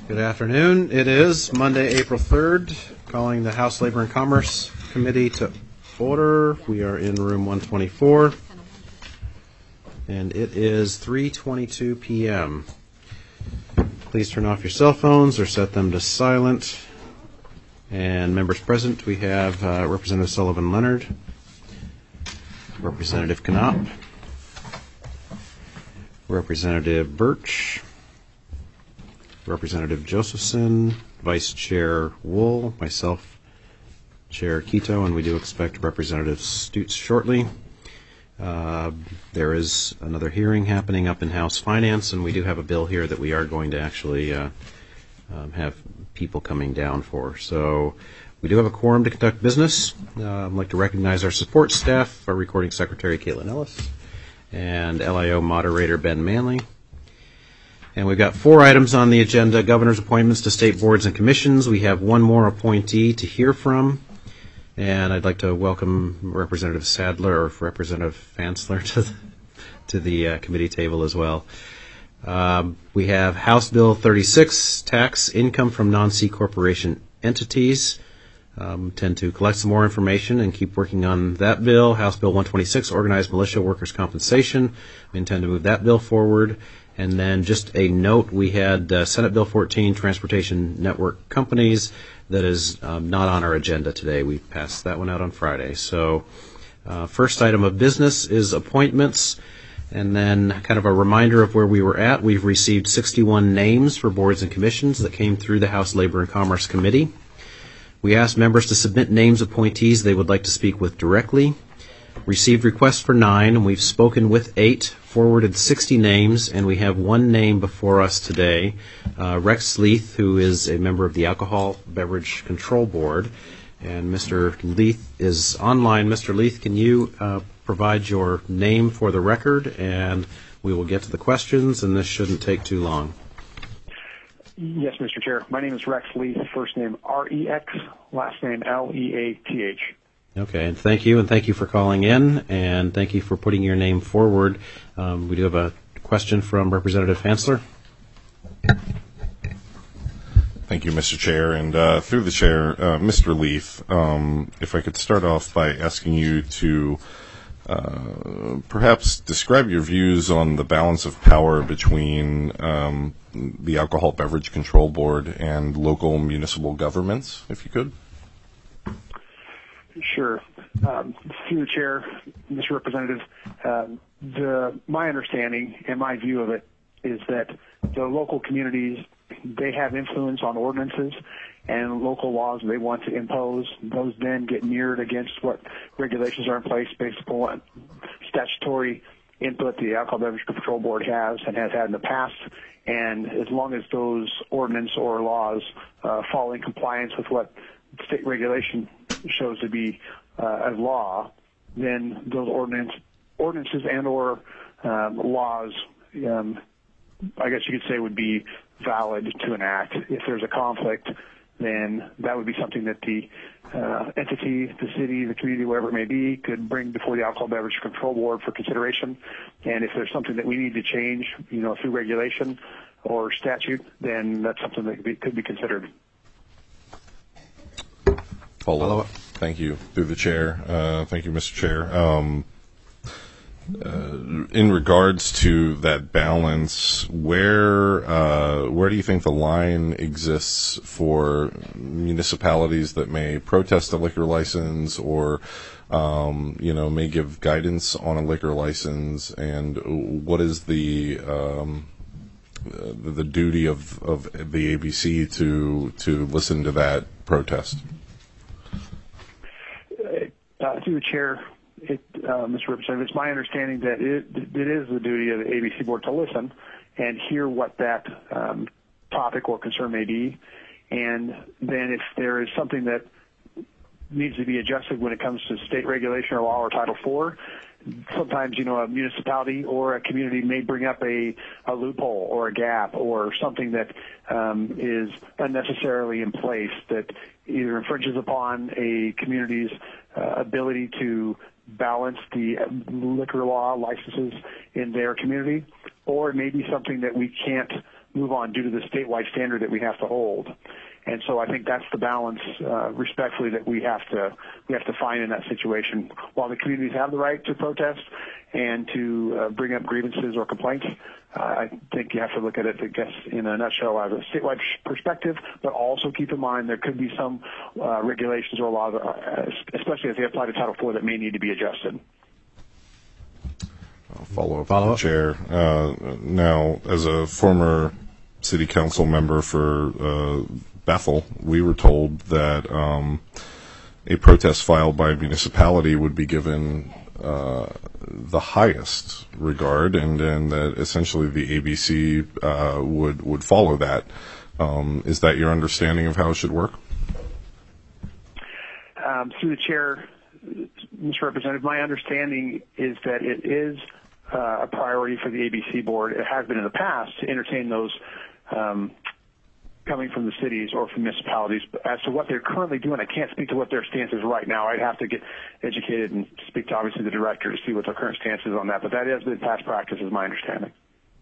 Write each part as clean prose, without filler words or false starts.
Good afternoon. It is Monday, April 3rd, calling the House Labor and Commerce Committee to order. We are in room 124, and it is 3:22 p.m. Please turn off your cell phones or set them to silent. And members present, we have Representative Sullivan Leonard, Representative Knopp, Representative Birch, Representative Josephson, Vice Chair Wool, myself, Chair Quito, and we do expect Representative Stutz shortly. There is another hearing happening up in House Finance, and we do have a bill here that we are going to actually have people coming down for. So we do have a quorum to conduct business. I'd like to recognize our support staff, our recording secretary, Caitlin Ellis, and LIO moderator, Ben Manley. And we've got 4 items on the agenda: governor's appointments to state boards and commissions. We have one more appointee to hear from. And I'd like to welcome Representative Sadler or Representative Fansler to the committee table as well. We have House Bill 36, tax income from non-C corporation entities. Tend to collect some more information and keep working on that bill. House Bill 126, organized militia workers' compensation. We intend to move that bill forward. And then just a note, we had Senate Bill 14, transportation network companies, that is not on our agenda today. We passed that one out on Friday. So first item of business is appointments. And then kind of a reminder of where we were at. We've received 61 names for boards and commissions that came through the House Labor and Commerce Committee. We asked members to submit names of appointees they would like to speak with directly. Received requests for 9, and we've spoken with 8, forwarded 60 names, and we have 1 name before us today, Rex Leith, who is a member of the Alcohol Beverage Control Board. And Mr. Leith is online. Mr. Leith, can you provide your name for the record, and we will get to the questions, and this shouldn't take too long. Yes, Mr. Chair. My name is Rex Leith, first name R-E-X, last name L-E-A-T-H. Okay, and thank you for calling in, and thank you for putting your name forward. We do have a question from Representative Fansler. Thank you, Mr. Chair, and through the chair, Mr. Leith, if I could start off by asking you to perhaps describe your views on the balance of power between the Alcohol Beverage Control Board and local municipal governments, if you could. Sure. Through the chair, Mr. Representative, my understanding and my view of it is that the local communities, they have influence on ordinances and local laws they want to impose. Those then get mirrored against what regulations are in place based upon statutory input the Alcohol Beverage Control Board has and has had in the past. And as long as those ordinance or laws fall in compliance with what state regulation shows to be a law, then those ordinances and or laws, I guess you could say, would be valid to enact. If there's a conflict, then that would be something that the entity, the city, the community, wherever it may be, could bring before the Alcohol Beverage Control Board for consideration. And if there's something that we need to change, through regulation or statute, then that's something that could be considered. Follow-up. Thank you. Through the chair. Thank you, Mr. Chair. In regards to that balance, where do you think the line exists for municipalities that may protest a liquor license or, may give guidance on a liquor license, and what is the duty of the ABC to listen to that protest? Through the chair, Mr. Representative, it's my understanding that it is the duty of the ABC Board to listen and hear what that topic or concern may be. And then if there is something that needs to be adjusted when it comes to state regulation or law or Title IV, sometimes, a municipality or a community may bring up a loophole or a gap or something that is unnecessarily in place that either infringes upon a community's ability to balance the liquor law licenses in their community, or it may be something that we can't move on due to the statewide standard that we have to hold. And so I think that's the balance, respectfully, that we have to find in that situation. While the communities have the right to protest and to bring up grievances or complaints, I think you have to look at it, I guess, in a nutshell as a statewide perspective, but also keep in mind there could be some regulations or laws, especially as they apply to Title IV, that may need to be adjusted. Follow-up, Chair. Now, as a former city council member for Bethel, we were told that a protest filed by a municipality would be given the highest regard, and that essentially the ABC would follow that. Is that your understanding of how it should work? Through the chair, Mr. Representative, my understanding is that it is a priority for the ABC board. It has been in the past to entertain those coming from the cities or from municipalities. But as to what they're currently doing, I can't speak to what their stance is right now. I'd have to get educated and speak to, obviously, the director to see what their current stance is on that. But that has been past practice, is my understanding.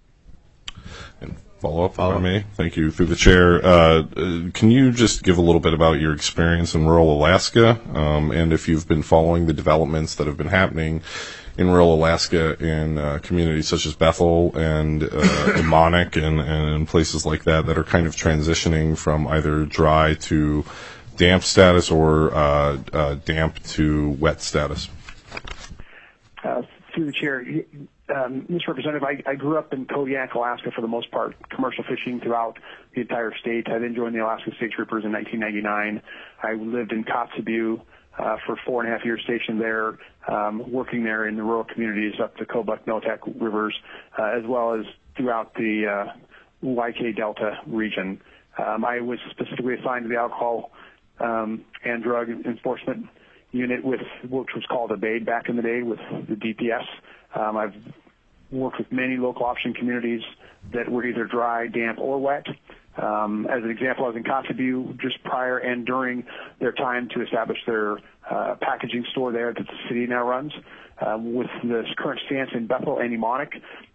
And follow-up, if I may. Thank you. Through the chair, can you just give a little bit about your experience in rural Alaska, and if you've been following the developments that have been happening in rural Alaska in communities such as Bethel and Monic and places like that are kind of transitioning from either dry to damp status or damp to wet status? Through the chair, Mr. Representative, I grew up in Kodiak, Alaska, for the most part, commercial fishing throughout the entire state. I then joined the Alaska State Troopers in 1999. I lived in Kotzebue for 4.5 years, stationed there, working there in the rural communities up the Kobuk, Noatak rivers, as well as throughout the YK Delta region. I was specifically assigned to the alcohol and drug enforcement unit, which was called ABAID back in the day, with the DPS. I've worked with many local option communities that were either dry, damp, or wet. As an example, I was in Kotzebue just prior and during their time to establish their packaging store there that the city now runs. With the current stance in Bethel and Monic,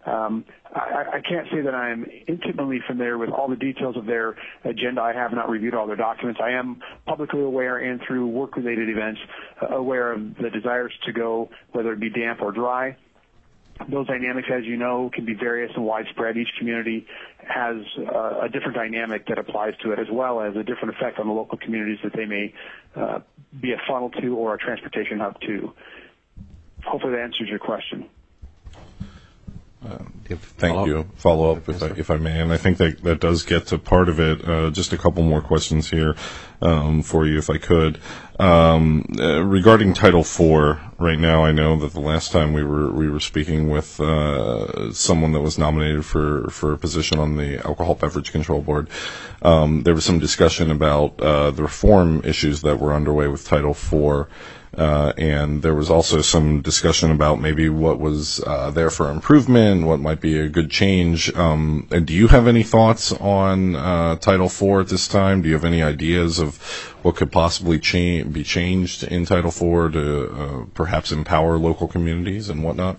I can't say that I'm intimately familiar with all the details of their agenda. I have not reviewed all their documents. I am publicly aware and through work-related events aware of the desires to go, whether it be damp or dry. Those dynamics, as you know, can be various and widespread. Each community has a different dynamic that applies to it, as well as a different effect on the local communities that they may be a funnel to or a transportation hub to. Hopefully that answers your question. Thank you. Follow up, if I may, and I think that does get to part of it. Just a couple more questions here for you, if I could. Regarding Title IV, right now, I know that the last time we were speaking with someone that was nominated for a position on the Alcohol Beverage Control Board, there was some discussion about the reform issues that were underway with Title IV. And there was also some discussion about maybe what was there for improvement, what might be a good change. And do you have any thoughts on Title IV at this time? Do you have any ideas of what could possibly be changed in Title IV to perhaps empower local communities and whatnot?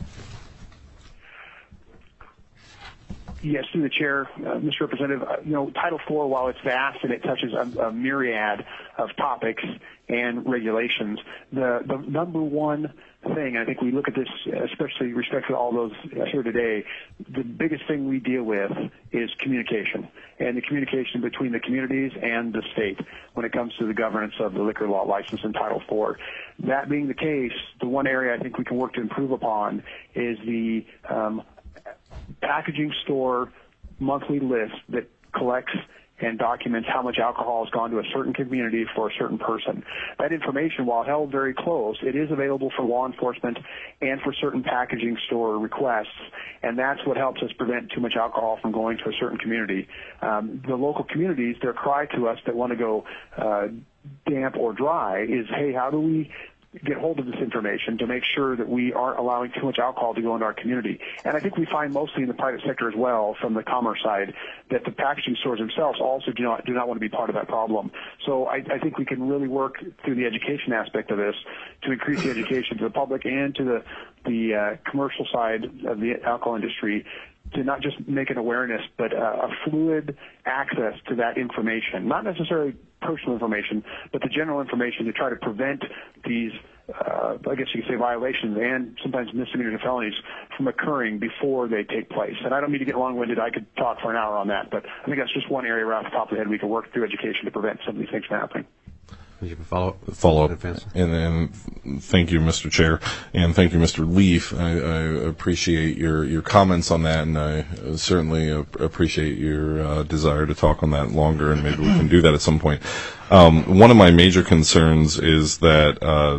Yes, through the chair, Mr. Representative, Title IV, while it's vast and it touches a myriad of topics and regulations, the number one thing, I think we look at this, especially with respect to all those here today, the biggest thing we deal with is communication, and the communication between the communities and the state when it comes to the governance of the liquor law license in Title IV. That being the case, the one area I think we can work to improve upon is the packaging store monthly list that collects and documents how much alcohol has gone to a certain community for a certain person. That information, while held very close, it is available for law enforcement and for certain packaging store requests, and that's what helps us prevent too much alcohol from going to a certain community. The local communities, their cry to us that want to go damp or dry is, hey, how do we get hold of this information to make sure that we aren't allowing too much alcohol to go into our community? And I think we find mostly in the private sector as well, from the commerce side, that the packaging stores themselves also do not want to be part of that problem. So I think we can really work through the education aspect of this to increase the education to the public and to the commercial side of the alcohol industry to not just make an awareness, but a fluid access to that information, not necessarily personal information, but the general information to try to prevent these, I guess you could say, violations and sometimes misdemeanors and felonies from occurring before they take place. And I don't mean to get long-winded. I could talk for an hour on that, but I think that's just one area right off the top of the head we can work through education to prevent some of these things from happening. You can follow up. And thank you, Mr. Chair, and thank you, Mr. Leaf. I appreciate your comments on that, and I certainly appreciate your desire to talk on that longer, and maybe we can do that at some point. One of my major concerns is that,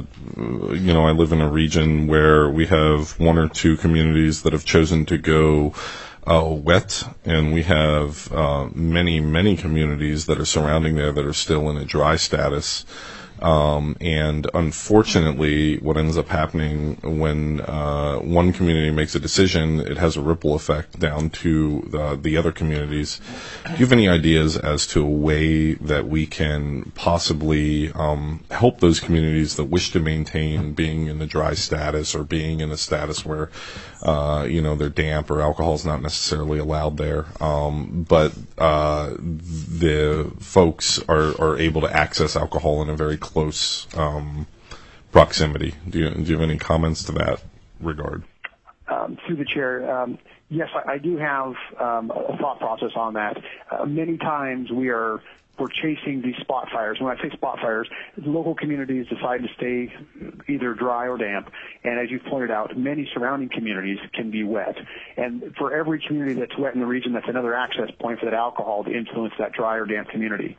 I live in a region where we have one or two communities that have chosen to go wet, and we have many communities that are surrounding there that are still in a dry status. And unfortunately, what ends up happening when one community makes a decision, it has a ripple effect down to the other communities. Do you have any ideas as to a way that we can possibly help those communities that wish to maintain being in the dry status or being in a status where they're damp or alcohol is not necessarily allowed there, but the folks are able to access alcohol in a very close proximity? Do you have any comments to that regard? Through the chair, yes, I do have a thought process on that. Many times we're chasing these spot fires. When I say spot fires, local communities decide to stay either dry or damp. And as you've pointed out, many surrounding communities can be wet. And for every community that's wet in the region, that's another access point for that alcohol to influence that dry or damp community.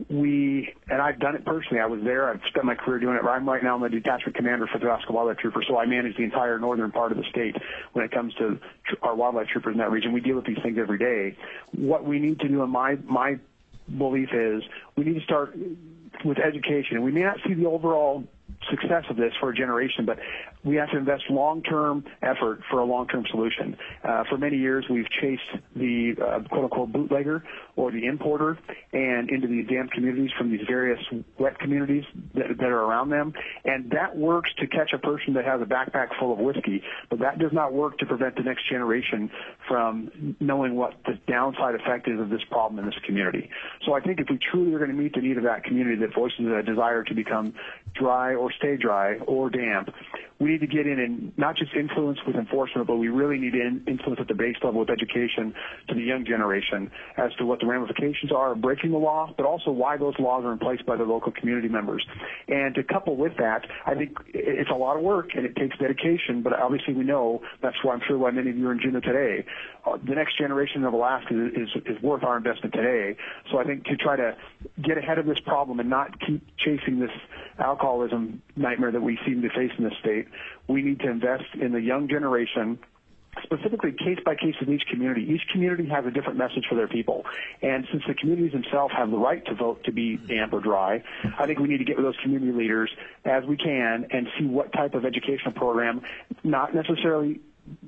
And I've done it personally. I was there. I've spent my career doing it. Right now I'm a detachment commander for the Alaska Wildlife Troopers, so I manage the entire northern part of the state when it comes to our wildlife troopers in that region. We deal with these things every day. What we need to do in my belief is we need to start with education. And we may not see the overall success of this for a generation, but we have to invest long-term effort for a long-term solution. For many years, we've chased the quote-unquote bootlegger or the importer and into these damp communities from these various wet communities that are around them. And that works to catch a person that has a backpack full of whiskey, but that does not work to prevent the next generation from knowing what the downside effect is of this problem in this community. So I think if we truly are going to meet the need of that community that voices a desire to become dry or stay dry or damp, we need to get in and not just influence with enforcement, but we really need to influence at the base level with education to the young generation as to what the ramifications are of breaking the law, but also why those laws are in place by the local community members. And to couple with that, I think it's a lot of work and it takes dedication, but obviously we know that's why I'm sure why many of you are in Juneau today. The next generation of Alaska is worth our investment today. So I think to try to get ahead of this problem and not keep chasing this alcoholism nightmare that we seem to face in this state, we need to invest in the young generation, specifically case by case with each community. Each community has a different message for their people. And since the communities themselves have the right to vote to be damp or dry, I think we need to get with those community leaders as we can and see what type of educational program, not necessarily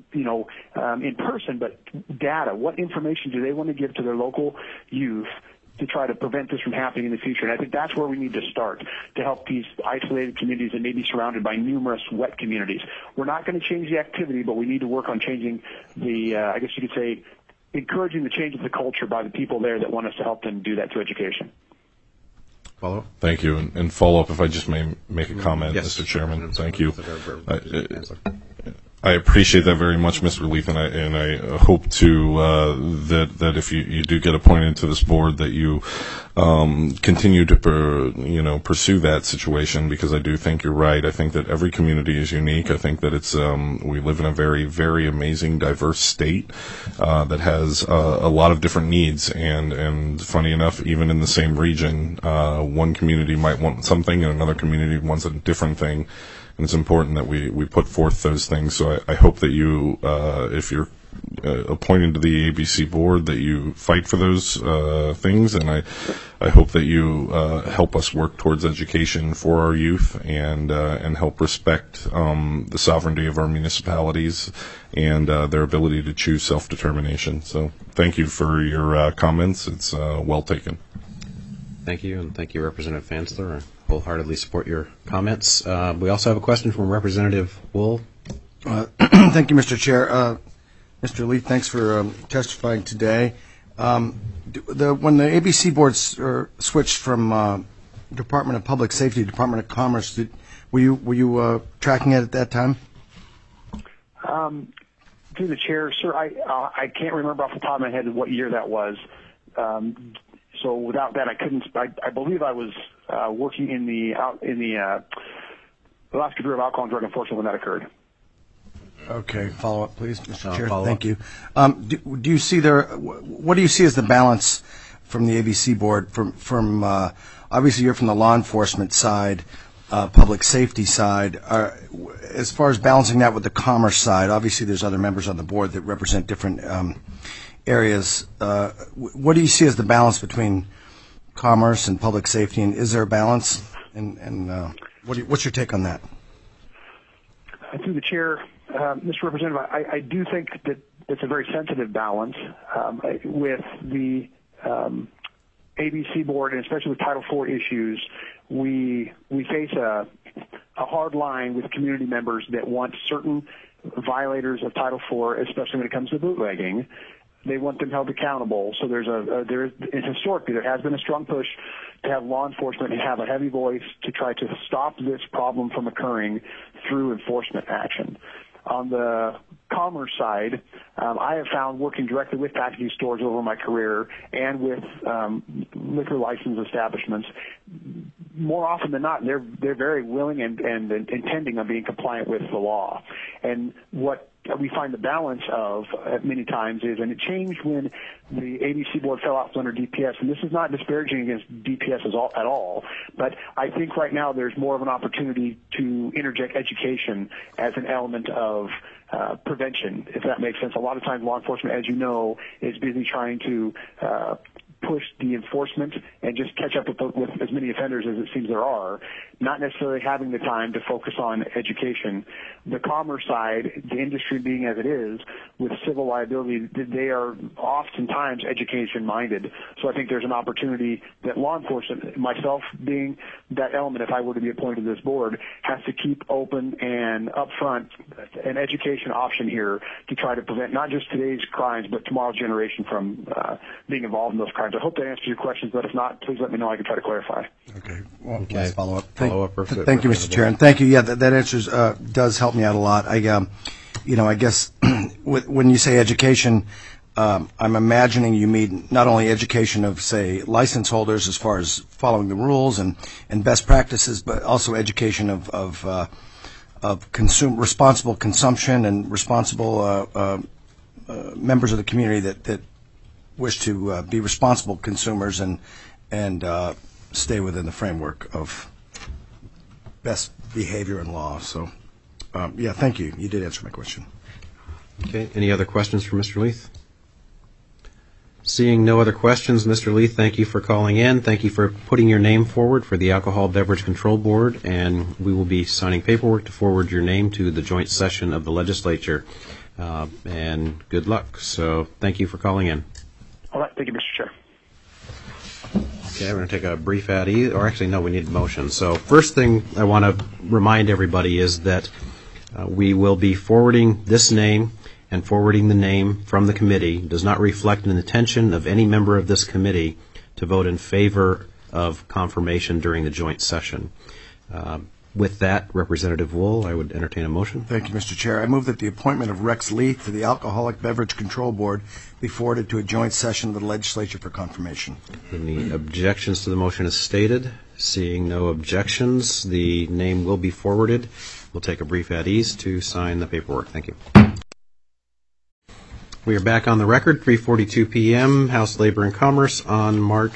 in person, but data. What information do they want to give to their local youth to try to prevent this from happening in the future? And I think that's where we need to start to help these isolated communities that may be surrounded by numerous wet communities. We're not going to change the activity, but we need to work on changing the, I guess you could say, encouraging the change of the culture by the people there that want us to help them do that through education. Follow-up? Thank you. And follow-up, if I just may make a comment, yes, Mr. Chairman. Thank you. I appreciate that very much, Mr. Leaf, and I hope to that if you do get appointed to this board, that you continue to pursue that situation, because I do think you're right. I think that every community is unique. I think that it's we live in a very, very amazing, diverse state that has a lot of different needs, and funny enough, even in the same region, one community might want something and another community wants a different thing. And it's important that we put forth those things. So I hope that you, if you're appointed to the ABC board, that you fight for those things. And I hope that you help us work towards education for our youth and help respect the sovereignty of our municipalities and their ability to choose self-determination. So thank you for your comments. It's well taken. Thank you, and thank you, Representative Fansler. I wholeheartedly support your comments. We also have a question from Representative Wool. Thank you, Mr. Chair. Mr. Lee, thanks for testifying today. When the ABC board switched from Department of Public Safety to Department of Commerce, were you tracking it at that time? Through the chair, sir, I can't remember off the top of my head what year that was. So without that, I couldn't. I believe I was working in the Alaska Bureau of Alcohol and Drug Enforcement when that occurred. Okay, follow up, please, Mr. Chair. Thank you. Do you see what do you see as the balance from the ABC board? From obviously you're from the law enforcement side, public safety side. As far as balancing that with the commerce side, obviously there's other members on the board that represent different areas. What do you see as the balance between commerce and public safety, and is there a balance? And what's your take on that? Through the chair, Mr. Representative, I do think that it's a very sensitive balance with the ABC board, and especially with Title IV issues. We face a hard line with community members that want certain violators of Title IV, especially when it comes to bootlegging. They want them held accountable. So historically there has been a strong push to have law enforcement and have a heavy voice to try to stop this problem from occurring through enforcement action. On the commerce side, I have found working directly with packaging stores over my career and with liquor license establishments, more often than not, they're very willing and intending on being compliant with the law. And what we find the balance of many times is, and it changed when the ABC board fell out under DPS, and this is not disparaging against DPS at all, but I think right now there's more of an opportunity to interject education as an element of prevention, if that makes sense. A lot of times law enforcement, as you know, is busy trying to push the enforcement and just catch up with as many offenders as it seems there are, not necessarily having the time to focus on education. The commerce side, the industry being as it is, with civil liability, they are oftentimes education-minded. So I think there's an opportunity that law enforcement, myself being that element, if I were to be appointed to this board, has to keep open and upfront an education option here to try to prevent not just today's crimes, but tomorrow's generation from being involved in those crimes. I hope that answers your questions, but if not, please let me know. I can try to clarify. Okay. Well, Okay. let's follow up. Thank Thank you, Mr. Chair, and thank you. Yeah, that answers does help me out a lot. I guess when you say education, I'm imagining you mean not only education of, say, license holders as far as following the rules and best practices, but also education of responsible consumption and responsible members of the community that wish to be responsible consumers and stay within the framework of best behavior and law. So, yeah, thank you. You did answer my question. Okay. Any other questions for Mr. Leith? Seeing no other questions, Mr. Leith, thank you for calling in. Thank you for putting your name forward for the Alcohol Beverage Control Board, and we will be signing paperwork to forward your name to the joint session of the legislature. And good luck. So thank you for calling in. All right. Thank you, Mr. Chair. Okay, we're going to take a brief ad, or actually, no, we need a motion. So first thing I want to remind everybody is that we will be forwarding this name, and forwarding the name from the committee does not reflect an intention of any member of this committee to vote in favor of confirmation during the joint session. With that, Representative Wool, I would entertain a motion. Thank you, Mr. Chair. I move that the appointment of Rex Leith to the Alcoholic Beverage Control Board be forwarded to a joint session of the legislature for confirmation. Any objections to the motion as stated? Seeing no objections, the name will be forwarded. We'll take a brief ad ease to sign the paperwork. Thank you. We are back on the record, 3:42 p.m., House Labor and Commerce on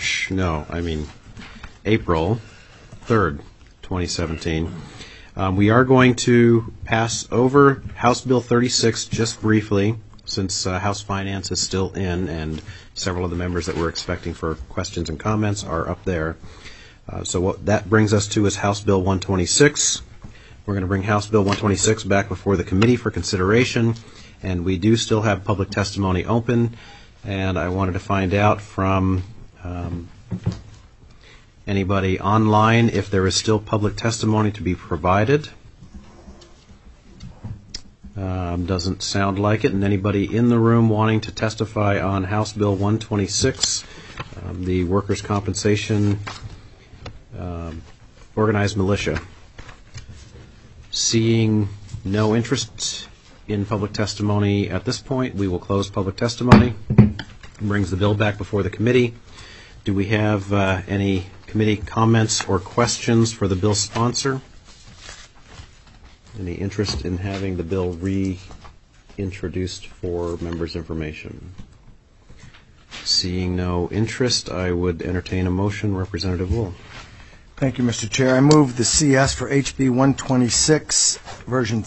April 3rd, 2017. We are going to pass over House Bill 36 just briefly, since House Finance is still in, and several of the members that we're expecting for questions and comments are up there. So what that brings us to is House Bill 126. We're going to bring House Bill 126 back before the committee for consideration, and we do still have public testimony open, and I wanted to find out from anybody online if there is still public testimony to be provided. Doesn't sound like it. And anybody in the room wanting to testify on House Bill 126, the workers' compensation organized militia? Seeing no interest in public testimony at this point, we will close public testimony. Brings the bill back before the committee. Do we have any committee comments or questions for the bill sponsor? Any interest in having the bill reintroduced for members' information? Seeing no interest, I would entertain a motion. Representative Wool. Thank you, Mr. Chair. I move the CS for HB 126, version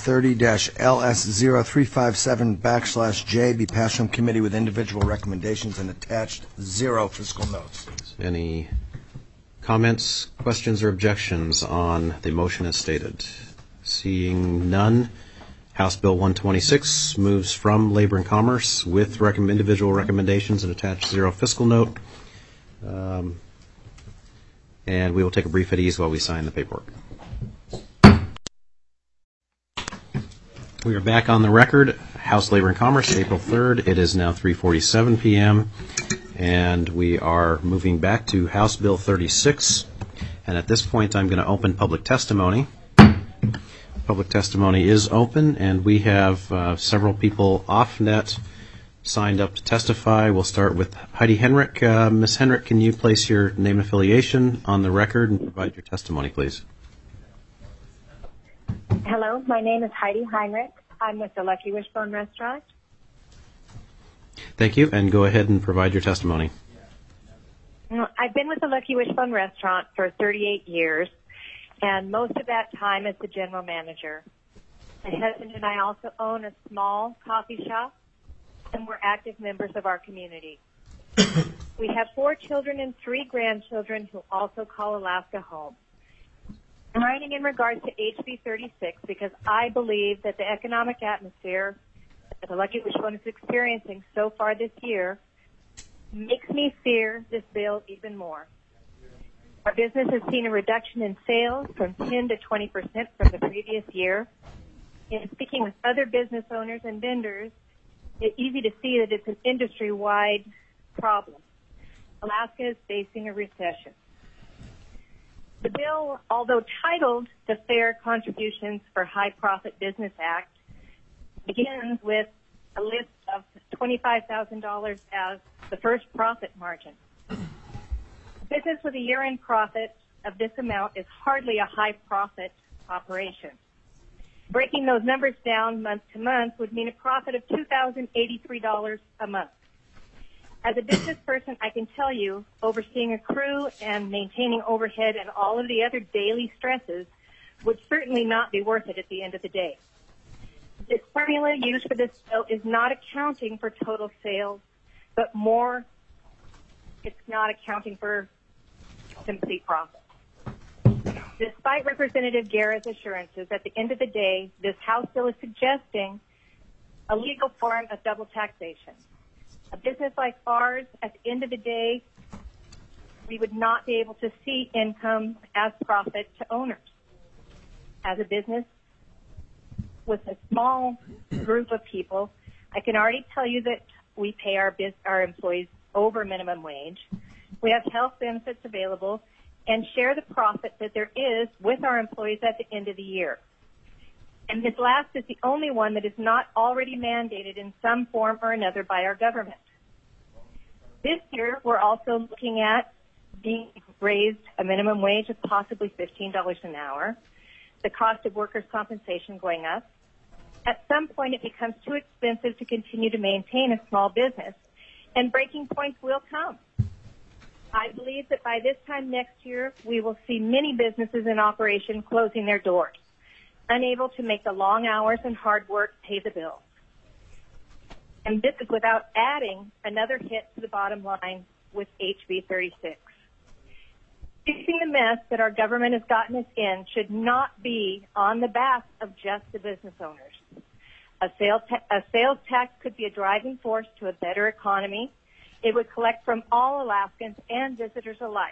30-LS0357/J be passed from committee with individual recommendations and attached 0 fiscal notes. Any comments, questions, or objections on the motion as stated? Seeing none, House Bill 126 moves from Labor and Commerce with individual recommendations and attached 0 fiscal note. And we will take a brief at ease while we sign the paperwork. We are back on the record. House Labor and Commerce, April 3rd. It is now 3:47 p.m. And we are moving back to House Bill 36. And at this point, I'm going to open public testimony. Public testimony is open, and we have several people off-net signed up to testify. We'll start with Heidi Henrich. Ms. Henrich, can you place your name and affiliation on the record and provide your testimony, please? Hello, my name is Heidi Heinrich. I'm with the Lucky Wishbone Restaurant. Thank you, and go ahead and provide your testimony. I've been with the Lucky Wishbone Restaurant for 38 years, and most of that time as the general manager. My husband and I also own a small coffee shop, and we're active members of our community. We have 4 children and 3 grandchildren who also call Alaska home. I'm writing in regards to HB 36 because I believe that the economic atmosphere that the Lucky Wishbone is experiencing so far this year makes me fear this bill even more. Our business has seen a reduction in sales from 10 to 20% from the previous year. In speaking with other business owners and vendors, it's easy to see that it's an industry-wide problem. Alaska is facing a recession. The bill, although titled the Fair Contributions for High-Profit Business Act, begins with a list of $25,000 as the first profit margin. Business with a year-end profit of this amount is hardly a high-profit operation. Breaking those numbers down month to month would mean a profit of $2,083 a month. As a business person, I can tell you, overseeing a crew and maintaining overhead and all of the other daily stresses would certainly not be worth it at the end of the day. This formula used for this bill is not accounting for total sales, but more, it's not accounting for complete profit. Despite Representative Guerra's assurances, at the end of the day, this House bill is suggesting a legal form of double taxation. A business like ours, at the end of the day, we would not be able to see income as profit to owners. As a business with a small group of people, I can already tell you that we pay our employees over minimum wage. We have health benefits available and share the profit that there is with our employees at the end of the year. And this last is the only one that is not already mandated in some form or another by our government. This year, we're also looking at being raised a minimum wage of possibly $15 an hour, the cost of workers' compensation going up. At some point, it becomes too expensive to continue to maintain a small business, and breaking points will come. I believe that by this time next year, we will see many businesses in operation closing their doors, unable to make the long hours and hard work pay the bills. And this is without adding another hit to the bottom line with HB 36. Fixing the mess that our government has gotten us in should not be on the back of just the business owners. A sales tax could be a driving force to a better economy. It would collect from all Alaskans and visitors alike.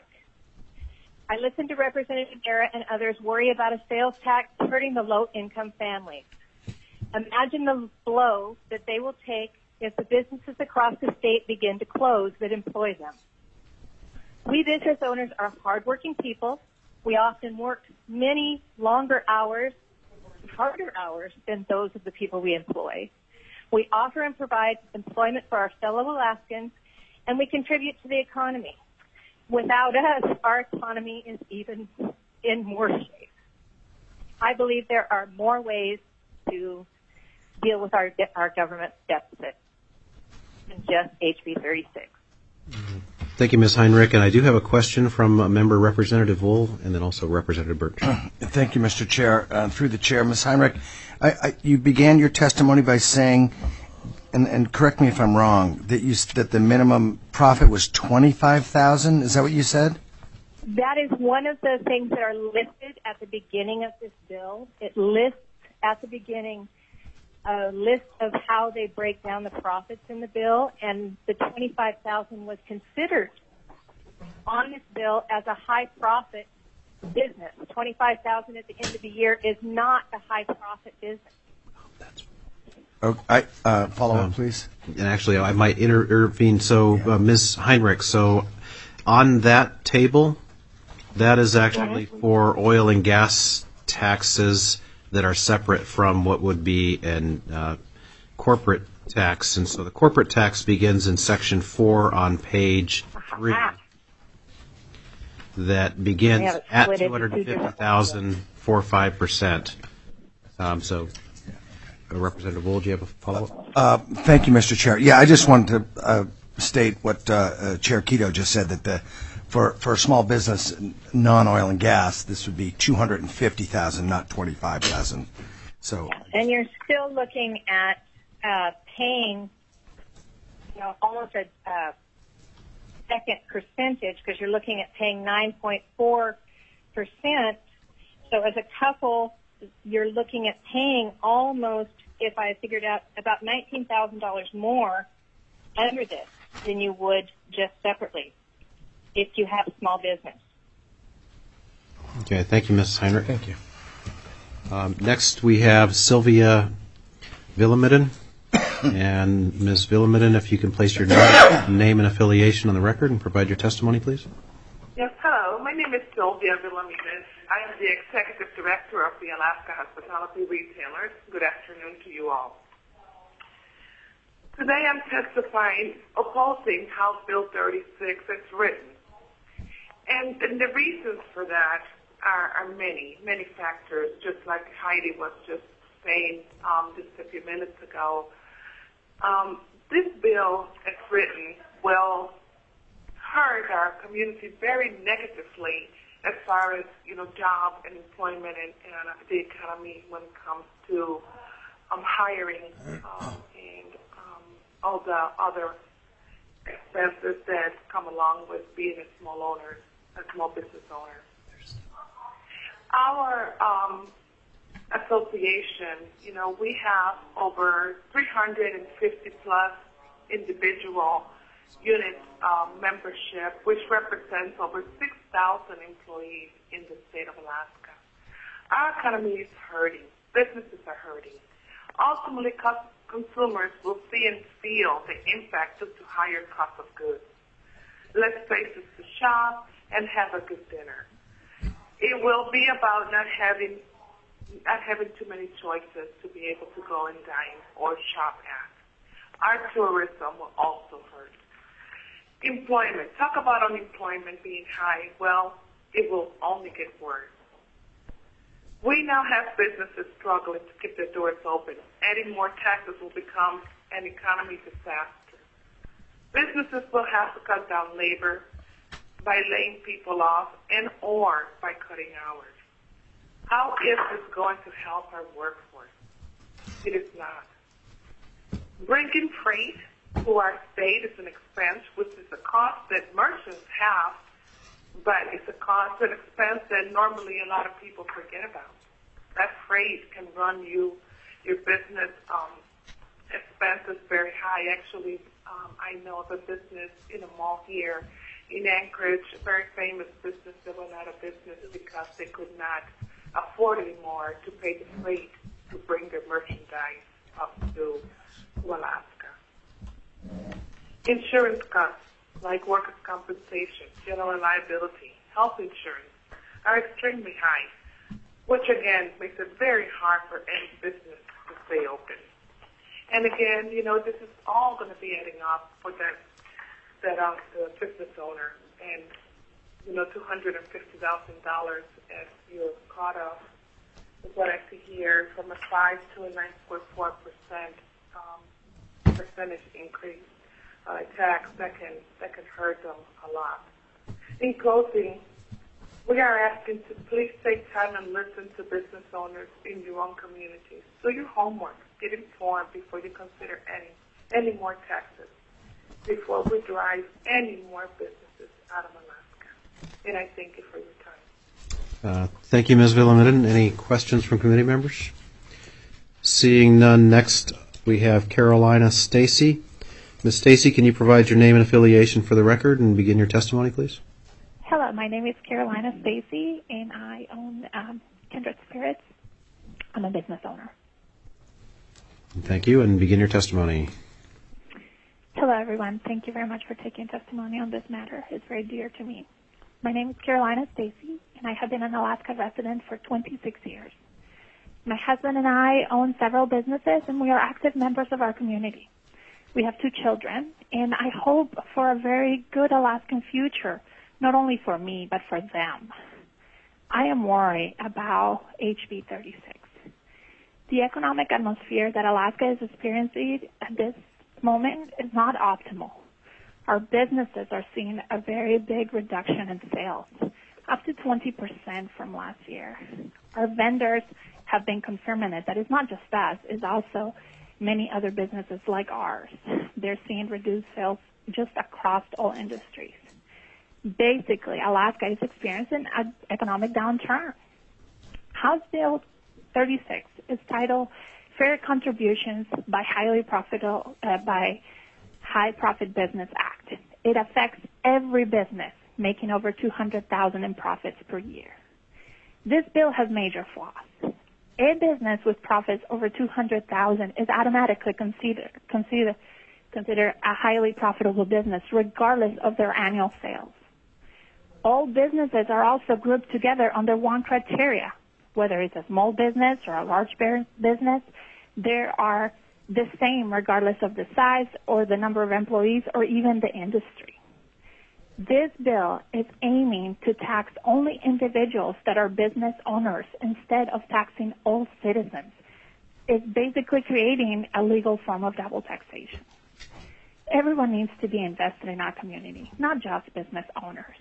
I listened to Representative Guerra and others worry about a sales tax hurting the low-income families. Imagine the blow that they will take if the businesses across the state begin to close that employ them. We business owners are hardworking people. We often work many longer hours, harder hours than those of the people we employ. We offer and provide employment for our fellow Alaskans, and we contribute to the economy. Without us, our economy is even in more shape. I believe there are more ways to deal with our government deficit than just HB 36. Thank you, Ms. Heinrich. And I do have a question from Member Representative Wool and then also Representative Birch. Thank you, Mr. Chair. Through the chair, Ms. Heinrich, you began your testimony by saying, and correct me if I'm wrong, that the minimum profit was $25,000. Is that what you said? That is one of the things that are listed at the beginning of this bill. It lists at the beginning a list of how they break down the profits in the bill, and the $25,000 was considered on this bill as a high profit business. $25,000 at the end of the year is not a high profit business. Follow up, please. And actually, I might intervene. So, Ms. Heinrich, so on that table, that is actually for oil and gas taxes that are separate from what would be an corporate tax. And so the corporate tax begins in Section 4 on page 3. That begins at $250,000 for 5%. So, Representative Wool, do you have a follow-up? Thank you, Mr. Chair. Yeah, I just wanted to state what Chair Keto just said, that for a small business, non-oil and gas, this would be $250,000, not $25,000. So, and you're still looking at paying, almost a second percentage, because you're looking at paying 9.4%. So as a couple, you're looking at paying almost, if I figured out, about $19,000 more under this than you would just separately if you have a small business. Okay, thank you, Ms. Heinrich. Thank you. Next, we have Sylvia Villamidden. And Ms. Villamidden, if you can place your name and affiliation on the record and provide your testimony, please. Yes, hello. My name is Sylvia Villamidden. I am the Executive Director of the Alaska Hospitality Retailers. Good afternoon to you all. Today I'm testifying opposing House Bill 36 as written. And the reasons for that are many, many factors, just like Heidi was just saying just a few minutes ago. This bill, as written, will hurt our community very negatively as far as, job and employment and the economy when it comes to hiring and all the other expenses that come along with being a small business owner. Our association, we have over 350 plus individual unit membership, which represents over 6,000 employees in the state of Alaska. Our economy is hurting. Businesses are hurting. Ultimately, consumers will see and feel the impact due to higher cost of goods. Less places to shop and have a good dinner. It will be about not having too many choices to be able to go and dine or shop at. Our tourism will also hurt. Employment. Talk about unemployment being high. Well, it will only get worse. We now have businesses struggling to keep their doors open. Adding more taxes will become an economy disaster. Businesses will have to cut down labor by laying people off and or by cutting hours. How is this going to help our workforce? It is not. Bringing freight to our state is an expense, which is a cost that merchants have, but it's a cost and expense that normally a lot of people forget about. That freight can run your business expenses very high. Actually, I know of a business in a mall here in Anchorage, a very famous business that went out of business because they could not afford anymore to pay the freight to bring their merchandise. Insurance costs like workers' compensation, general liability, health insurance are extremely high, which again makes it very hard for any business to stay open. And again, this is all going to be adding up for the business owner, and $250,000 as you're caught up with what I see here from a 5 to a 9.4% percentage increase tax that can hurt them a lot. In closing, we are asking to please take time and listen to business owners in your own communities. Do your homework. Get informed before you consider any more taxes, before we drive any more businesses out of Alaska. And I thank you for your time. Thank you, Ms. Villamidden. Any questions from committee members? Seeing none, next we have Carolina Stacy. Ms. Stacy, can you provide your name and affiliation for the record and begin your testimony, please? Hello, my name is Carolina Stacy, and I own Kindred Spirits. I'm a business owner. Thank you, and begin your testimony. Hello, everyone. Thank you very much for taking testimony on this matter. It's very dear to me. My name is Carolina Stacy, and I have been an Alaska resident for 26 years. My husband and I own several businesses, and we are active members of our community. We have 2 children, and I hope for a very good Alaskan future, not only for me, but for them. I am worried about HB 36. The economic atmosphere that Alaska is experiencing at this moment is not optimal. Our businesses are seeing a very big reduction in sales, up to 20% from last year. Our vendors have been confirming it. That is not just us, it's also many other businesses like ours. They're seeing reduced sales just across all industries. Basically, Alaska is experiencing an economic downturn. House Bill 36 is titled Fair Contributions by High Profit Business Act. It affects every business making over $200,000 in profits per year. This bill has major flaws. A business with profits over $200,000 is automatically considered a highly profitable business, regardless of their annual sales. All businesses are also grouped together under one criteria. Whether it's a small business or a large business, they are the same regardless of the size or the number of employees or even the industry. This bill is aiming to tax only individuals that are business owners instead of taxing all citizens. It's basically creating a legal form of double taxation. Everyone needs to be invested in our community, not just business owners.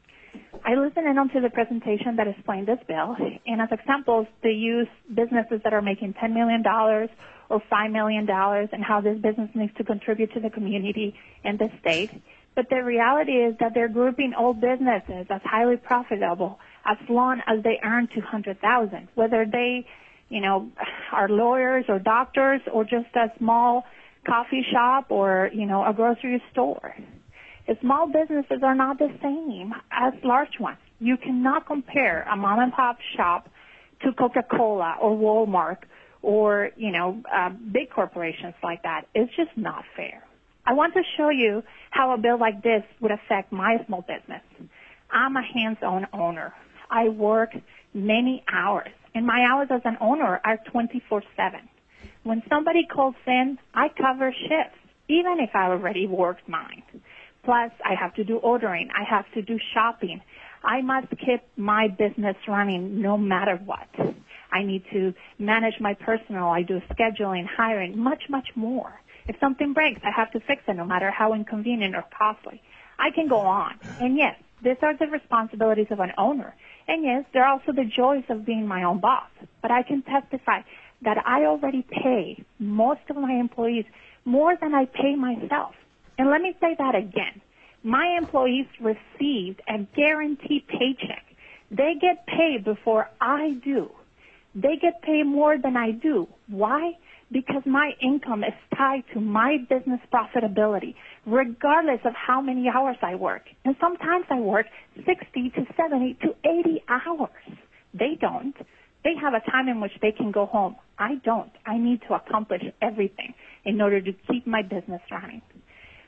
I listened in onto the presentation that explained this bill, and as examples, they use businesses that are making $10 million or $5 million and how this business needs to contribute to the community and the state. But the reality is that they're grouping all businesses as highly profitable as long as they earn $200,000, whether they, are lawyers or doctors or just a small coffee shop or, a grocery store. Small businesses are not the same as large ones. You cannot compare a mom-and-pop shop to Coca-Cola or Walmart or, big corporations like that. It's just not fair. I want to show you how a bill like this would affect my small business. I'm a hands-on owner. I work many hours, and my hours as an owner are 24/7. When somebody calls in, I cover shifts, even if I already worked mine. Plus, I have to do ordering. I have to do shopping. I must keep my business running no matter what. I need to manage my personal. I do scheduling, hiring, much, much more. If something breaks, I have to fix it no matter how inconvenient or costly. I can go on. And yes, these are the responsibilities of an owner. And yes, there are also the joys of being my own boss. But I can testify that I already pay most of my employees more than I pay myself. And let me say that again. My employees received a guaranteed paycheck. They get paid before I do. They get paid more than I do. Why? Because my income is tied to my business profitability, regardless of how many hours I work. And sometimes I work 60 to 70 to 80 hours. They don't. They have a time in which they can go home. I don't. I need to accomplish everything in order to keep my business running.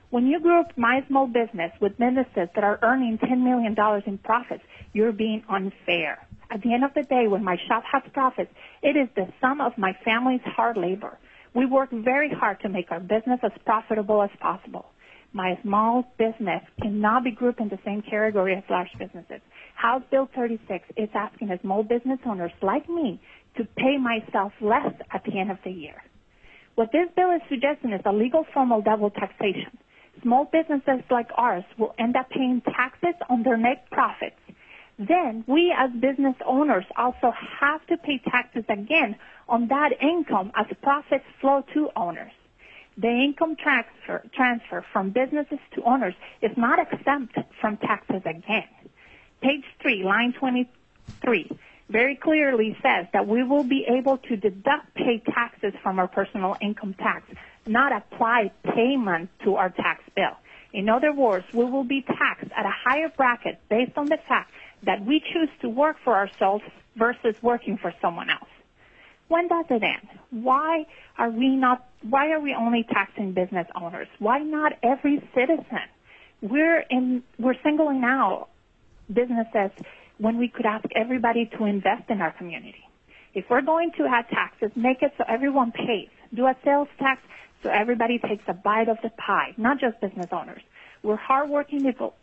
When you group my small business with businesses that are earning $10 million in profits, you're being unfair. At the end of the day, when my shop has profits, it is the sum of my family's hard labor. We work very hard to make our business as profitable as possible. My small business cannot be grouped in the same category as large businesses. House Bill 36 is asking small business owners like me to pay myself less at the end of the year. What this bill is suggesting is a legal form of double taxation. Small businesses like ours will end up paying taxes on their net profits. Then we as business owners also have to pay taxes again on that income as profits flow to owners. The income transfer from businesses to owners is not exempt from taxes again. Page 3, line 23, very clearly says that we will be able to deduct paid taxes from our personal income tax, not apply payment to our tax bill. In other words, we will be taxed at a higher bracket based on the fact that we choose to work for ourselves versus working for someone else. When does it end? Why are we only taxing business owners? Why not every citizen? We're singling out businesses when we could ask everybody to invest in our community. If we're going to add taxes, make it so everyone pays. Do a sales tax so everybody takes a bite of the pie, not just business owners. We're hardworking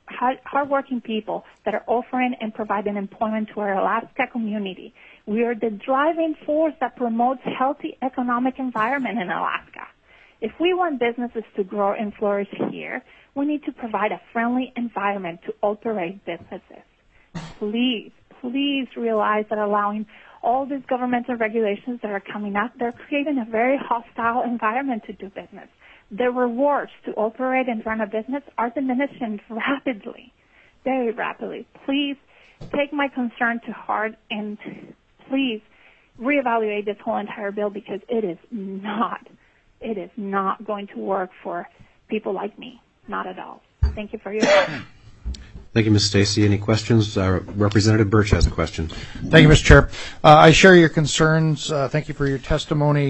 people that are offering and providing employment to our Alaska community. We are the driving force that promotes healthy economic environment in Alaska. If we want businesses to grow and flourish here, we need to provide a friendly environment to operate businesses. Please realize that allowing all these governmental regulations that are coming up, they're creating a very hostile environment to do business. The rewards to operate and run a business are diminishing rapidly, very rapidly. Please take my concern to heart and please reevaluate this whole entire bill because it is not going to work for people like me. Not at all. Thank you for your time. Thank you, Ms. Stacy. Any questions? Representative Birch has a question. Thank you, Mr. Chair. I share your concerns. Thank you for your testimony.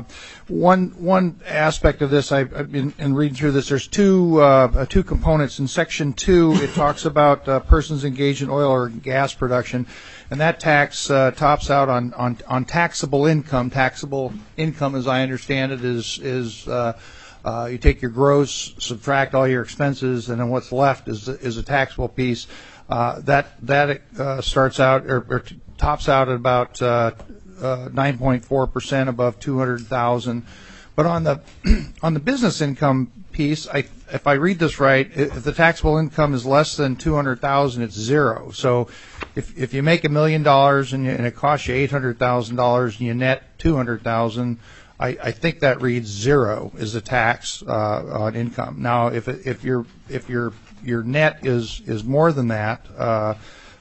One aspect of this, I've been reading through this. There's two components. In Section 2, it talks about persons engaged in oil or gas production, and that tax tops out on taxable income. Taxable income, as I understand it, is you take your gross, subtract all your expenses, and then what's left is a taxable piece. That starts out or tops out at about 9.4% above $200,000. But on the business income piece, if I read this right, if the taxable income is less than $200,000, it's zero. So if you make $1 million and it costs you $800,000 and you net $200,000. I think that reads zero as a tax on income. Now, if your net is more than that, up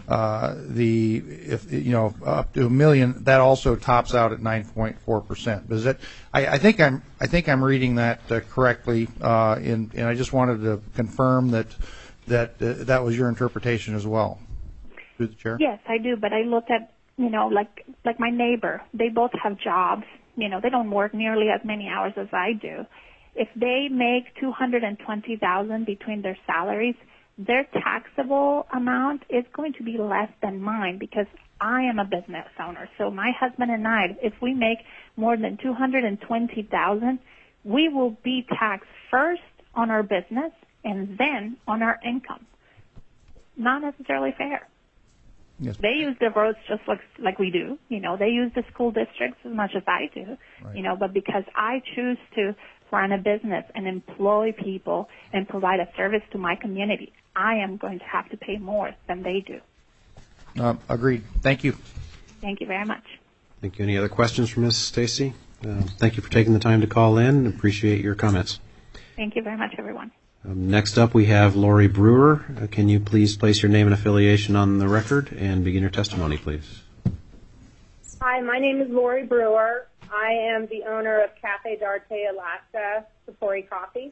to $1 million, that also tops out at 9.4%. Does it? I think I'm reading that correctly, and I just wanted to confirm that was your interpretation as well. Through the chair. Yes, I do. But I looked at like my neighbor. They both have jobs. They don't work nearly as many hours as I do. If they make $220,000 between their salaries, their taxable amount is going to be less than mine because I am a business owner. So my husband and I, if we make more than $220,000, we will be taxed first on our business and then on our income. Not necessarily fair. Yes. They use the roads just like we do. They use the school districts as much as I do. Right. But because I choose to run a business and employ people and provide a service to my community, I am going to have to pay more than they do. Agreed. Thank you. Thank you very much. Thank you. Any other questions for Ms. Stacy? Thank you for taking the time to call in. Appreciate your comments. Thank you very much, everyone. Next up, we have Lori Brewer. Can you please place your name and affiliation on the record and begin your testimony, please? Hi, my name is Lori Brewer. I am the owner of Cafe d'Arte Alaska Sapori Coffee.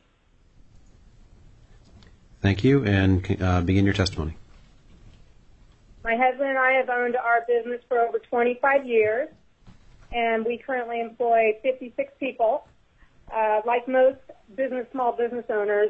Thank you, and begin your testimony. My husband and I have owned our business for over 25 years, and we currently employ 56 people. Like most small business owners,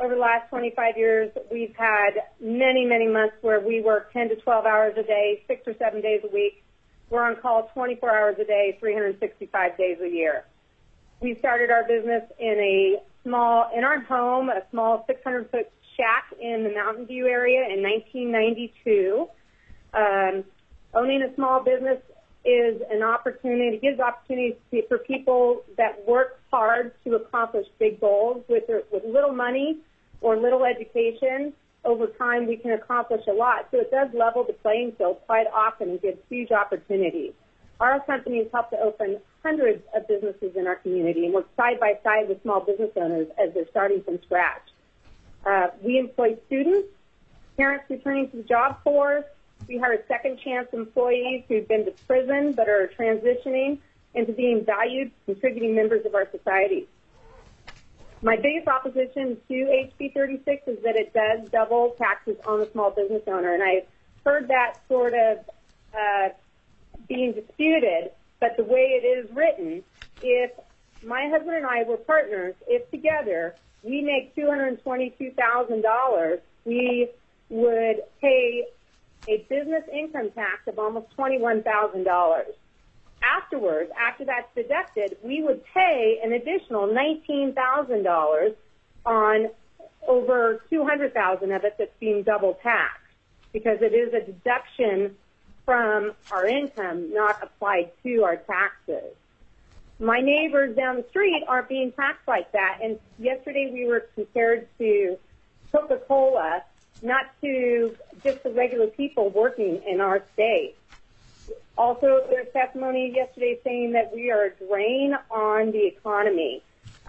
over the last 25 years, we've had many, many months where we work 10 to 12 hours a day, 6 or 7 days a week. We're on call 24 hours a day, 365 days a year. We started our business in our home, a small 600-foot shack in the Mountain View area in 1992. Owning a small business is an opportunity, gives opportunities for people that work hard to accomplish big goals with little money or little education. Over time, we can accomplish a lot. So it does level the playing field quite often and gives huge opportunities. Our company has helped to open hundreds of businesses in our community and work side by side with small business owners as they're starting from scratch. We employ students, parents returning to the job force. We hire second chance employees who've been to prison but are transitioning into being valued, contributing members of our society. My biggest opposition to HB 36 is that it does double taxes on the small business owner, and I've heard that sort of being disputed, but the way it is written, if my husband and I were partners, if together we make $222,000, we would pay a business income tax of almost $21,000. Afterwards, after that's deducted, we would pay an additional $19,000 on over $200,000 of it that's being double taxed, because it is a deduction from our income, not applied to our taxes. My neighbors down the street aren't being taxed like that, and yesterday we were compared to Coca-Cola, not to just the regular people working in our state. Also, there's testimony yesterday saying that we are a drain on the economy.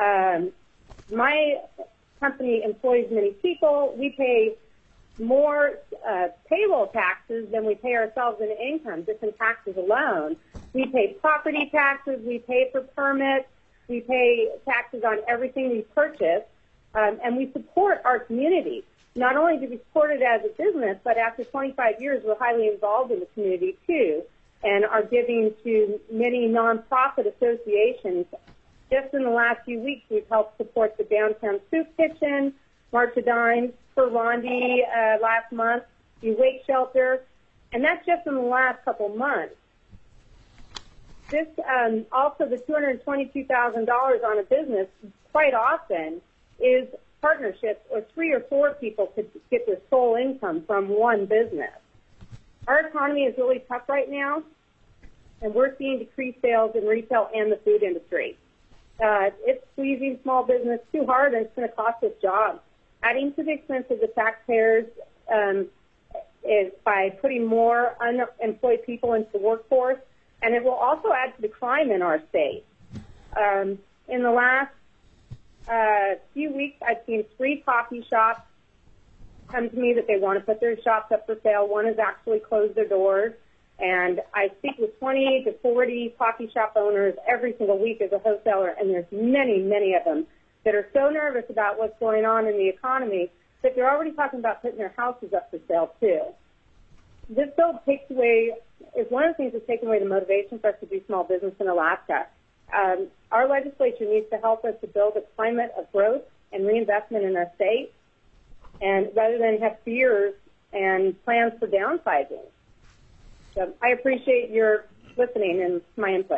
My company employs many people. We pay more payroll taxes than we pay ourselves in income, just in taxes alone. We pay property taxes, we pay for permits, we pay taxes on everything we purchase, and we support our community. Not only do we support it as a business, but after 25 years, we're highly involved in the community too, and are giving to many nonprofit associations. Just in the last few weeks, we've helped support the Downtown Soup Kitchen, March of Dimes for Rondi last month, the Wake Shelter, and that's just in the last couple months. This also the $222,000 on a business quite often is partnerships, or 3 or 4 people could get their sole income from one business. Our economy is really tough right now, and we're seeing decreased sales in retail and the food industry. It's squeezing small business too hard, and it's going to cost us jobs. Adding to the expense of the taxpayers is by putting more unemployed people into the workforce, and it will also add to the crime in our state. In the last few weeks, I've seen 3 coffee shops come to me that they want to put their shops up for sale. One has actually closed their doors, and I speak with 20 to 40 coffee shop owners every single week as a wholesaler, and there's many, many of them that are so nervous about what's going on in the economy that they're already talking about putting their houses up for sale too. This bill is one of the things that's taken away the motivation for us to do small business in Alaska. Our legislature needs to help us to build a climate of growth and reinvestment in our state, and rather than have fears and plans for downsizing. So I appreciate your listening and my input.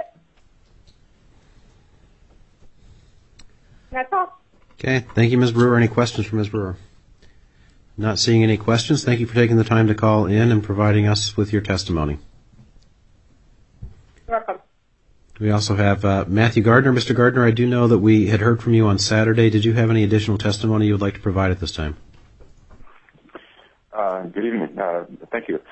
That's all. Okay. Thank you, Ms. Brewer. Any questions for Ms. Brewer? Not seeing any questions. Thank you for taking the time to call in and providing us with your testimony. You're welcome. We also have Matthew Gardner. Mr. Gardner, I do know that we had heard from you on Saturday. Did you have any additional testimony you would like to provide at this time? Good evening. Thank you.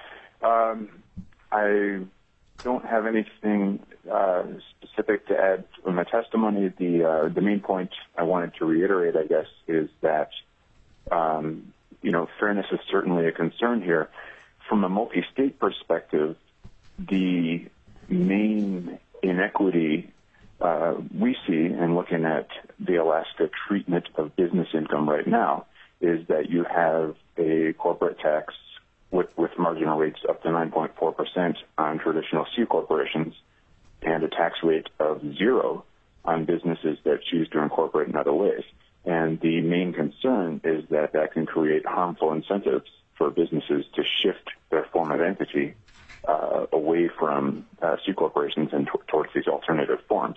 I don't have anything specific to add to my testimony. The main point I wanted to reiterate, I guess, is that fairness is certainly a concern here. From a multi-state perspective, the main inequity we see in looking at the Alaska treatment of business income right now is that you have a corporate tax with marginal rates up to 9.4% on traditional C corporations and a tax rate of 0 on businesses that choose to incorporate in other ways. And the main concern is that that can create harmful incentives for businesses to shift their form of entity away from C corporations and towards these alternative forms.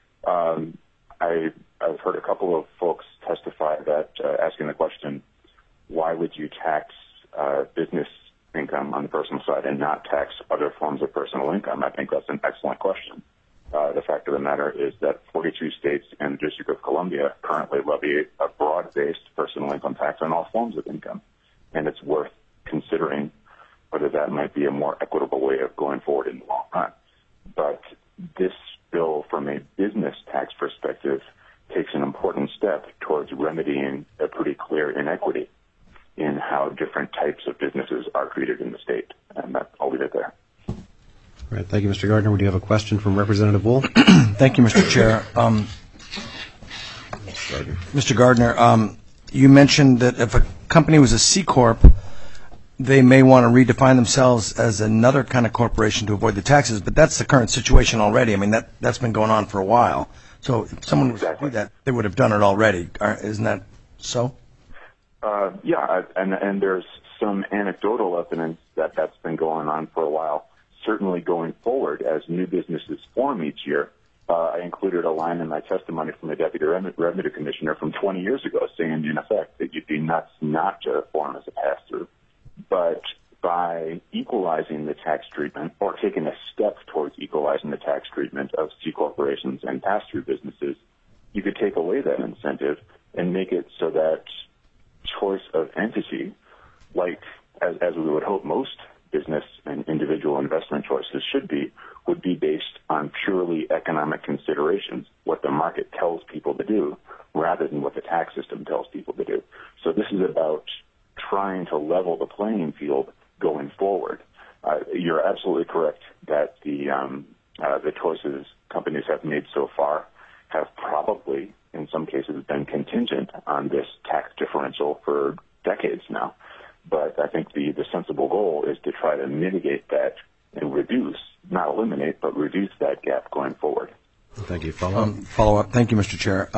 I've heard a couple of folks testify that asking the question, why would you tax business income on the personal side and not tax other forms of personal income? I think that's an excellent question. The fact of the matter is that 42 states and the District of Columbia currently levy a broad-based personal income tax on all forms of income, and it's worth considering whether that might be a more equitable way of going forward in the long run. But this bill, from a business tax perspective, takes an important step towards remedying a pretty clear inequity in how different types of businesses are treated in the state. And I'll leave it there. All right. Thank you, Mr. Gardner. We do have a question from Representative Wool. Thank you, Mr. Chair. Mr. Gardner, you mentioned that if a company was a C Corp, they may want to redefine themselves as another kind of corporation to avoid the taxes, but that's the current situation already. I mean, that's been going on for a while. So if someone was to do that, they would have done it already. Isn't that so? Yeah, and there's some anecdotal evidence that that's been going on for a while. Certainly going forward, as new businesses form each year, I included a line in my testimony from the Deputy Revenue Commissioner from 20 years ago saying, in effect, that you'd be nuts not to form as a pass-through. But by equalizing the tax treatment, or taking a step towards equalizing the tax treatment of C corporations and pass-through businesses, you could take away that incentive and make it so that choice of entity, like as we would hope most business and individual investment choices should be, would be based on purely economic considerations, what the market tells people to do, rather than what the tax system tells people to do. So this is about trying to level the playing field going forward. You're absolutely correct that the choices companies have made so far have probably, in some cases, been contingent on this tax differential for decades now. But I think the sensible goal is to try to mitigate that and reduce, not eliminate, but reduce that gap going forward. Thank you. Follow-up? Follow-up. Thank you, Mr. Chair.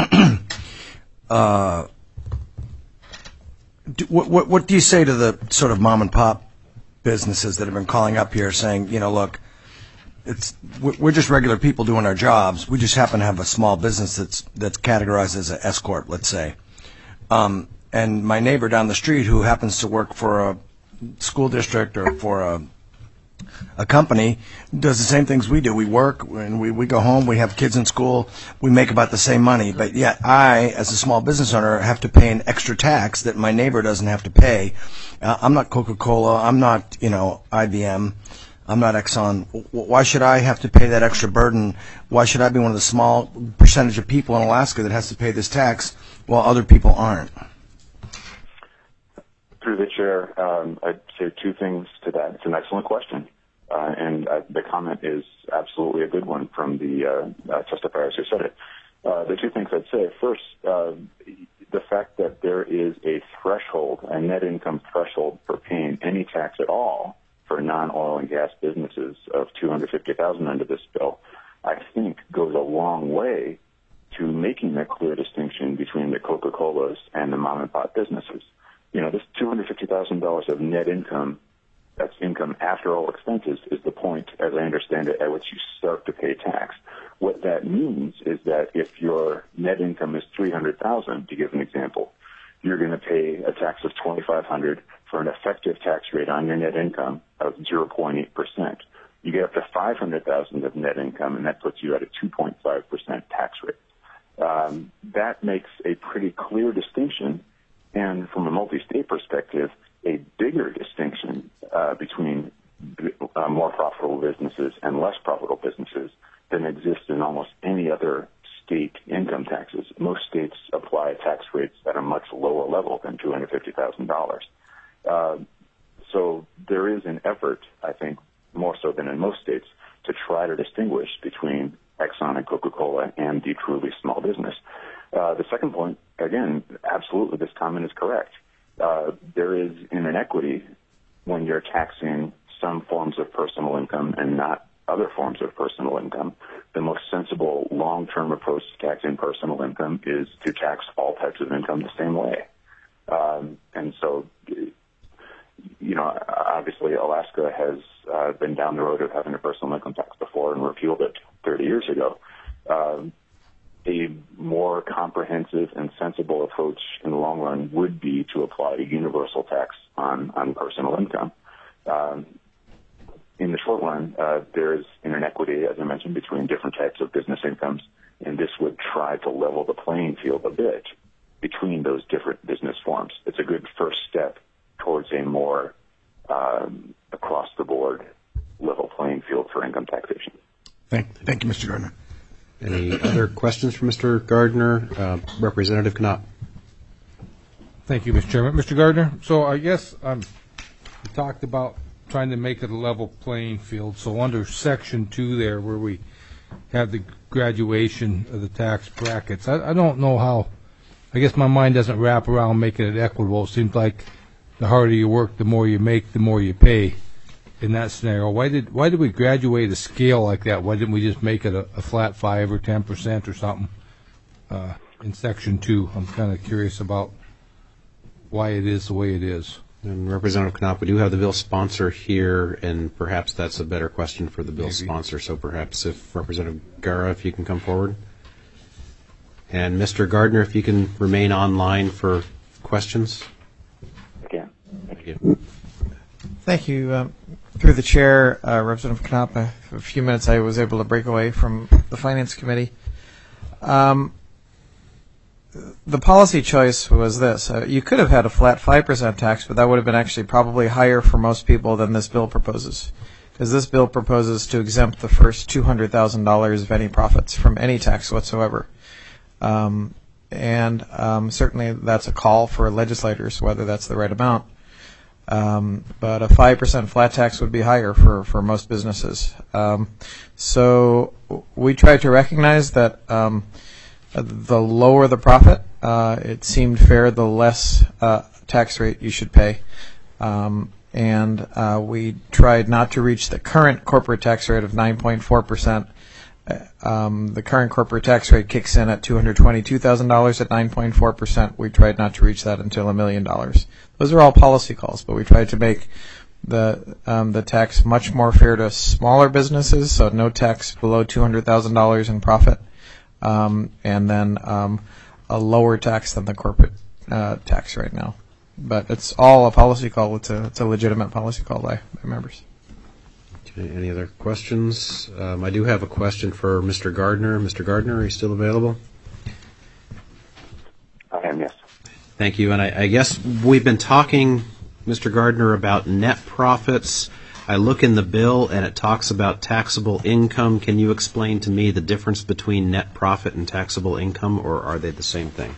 What do you say to the sort of mom-and-pop businesses that have been calling up here saying, you know, look, we're just regular people doing our jobs. We just happen to have a small business that's categorized as an S Corp, let's say. And my neighbor down the street who happens to work for a school district or for a company does the same things we do. We work and we go home, we have kids in school, we make about the same money, but yet I, as a small business owner, have to pay an extra tax that my neighbor doesn't have to pay. I'm not Coca-Cola, I'm not, IBM, I'm not Exxon. Why should I have to pay that extra burden? Why should I be one of the small percentage of people in Alaska that has to pay this tax while other people aren't? Through the chair, I'd say two things to that. It's an excellent question, and the comment is absolutely a good one from the testifiers who said it. The two things I'd say, first, the fact that there is a threshold, a net income threshold for paying any tax at all for non-oil and gas businesses of $250,000 under this bill, I think goes a long way to making a clear distinction between the Coca-Colas and the mom-and-pop businesses. This $250,000 of net income, that's income after all expenses, is the point, as I understand it, at which you start to pay tax. What that means is that if your net income is $300,000, to give an example, you're going to pay a tax of $2,500 for an effective tax rate on your net income of 0.8%. You get up to $500,000 of net income, and that puts you at a 2.5% tax rate. That makes a pretty clear distinction, and from a multi-state perspective, a bigger distinction between more profitable businesses and less profitable businesses than exists in almost any other state income taxes. Most states apply tax rates at a much lower level than $250,000. So there is an effort, I think, more so than in most states, to try to distinguish between Exxon and Coca-Cola and the truly small business. The second point, again, absolutely, this comment is correct. There is an inequity when you're taxing some forms of personal income and not other forms of personal income, the most sensible long-term approach to taxing personal income is to tax all types of income the same way. And so, obviously Alaska has been down the road of having a personal income tax before and repealed it 30 years ago. A more comprehensive and sensible approach in the long run would be to apply a universal tax on personal income. In the short run, there's an inequity, as I mentioned, between different types of business incomes, and this would try to level the playing field a bit between those different business forms. It's a good first step towards a more across-the-board level playing field for income taxation. Thank you, Mr. Gardner. Any other questions for Mr. Gardner? Representative Knopp. Thank you, Mr. Chairman. Mr. Gardner, so I guess you talked about trying to make it a level playing field. So under Section 2 there, where we have the graduation of the tax brackets, I don't know how, I guess my mind doesn't wrap around making it equitable. It seems like the harder you work, the more you make, the more you pay in that scenario. Why did we graduate a scale like that? Why didn't we just make it a flat 5 or 10% or something in Section 2? I'm kind of curious about why it is the way it is. And Representative Knopp, we do have the bill sponsor here, and perhaps that's a better question for the bill sponsor. So perhaps if Representative Gara, if you can come forward. And Mr. Gardner, if you can remain online for questions. Again. Thank you. Thank you. Through the chair, Representative Knopp, for a few minutes I was able to break away from the Finance Committee. The policy choice was this. You could have had a flat 5% tax, but that would have been actually probably higher for most people than this bill proposes. Because this bill proposes to exempt the first $200,000 of any profits from any tax whatsoever. And certainly that's a call for legislators, whether that's the right amount. But a 5% flat tax would be higher for most businesses. So we tried to recognize that the lower the profit, it seemed fair, the less tax rate you should pay. And we tried not to reach the current corporate tax rate of 9.4%. The current corporate tax rate kicks in at $222,000 at 9.4%. We tried not to reach that until $1 million. Those are all policy calls, but we tried to make the tax much more fair to smaller businesses, so no tax below $200,000 in profit, and then a lower tax than the corporate tax right now. But it's all a policy call. It's a legitimate policy call by members. Okay, any other questions? I do have a question for Mr. Gardner. Mr. Gardner, are you still available? I am, yes. Thank you. And I guess we've been talking, Mr. Gardner, about net profits. I look in the bill and it talks about taxable income. Can you explain to me the difference between net profit and taxable income, or are they the same thing?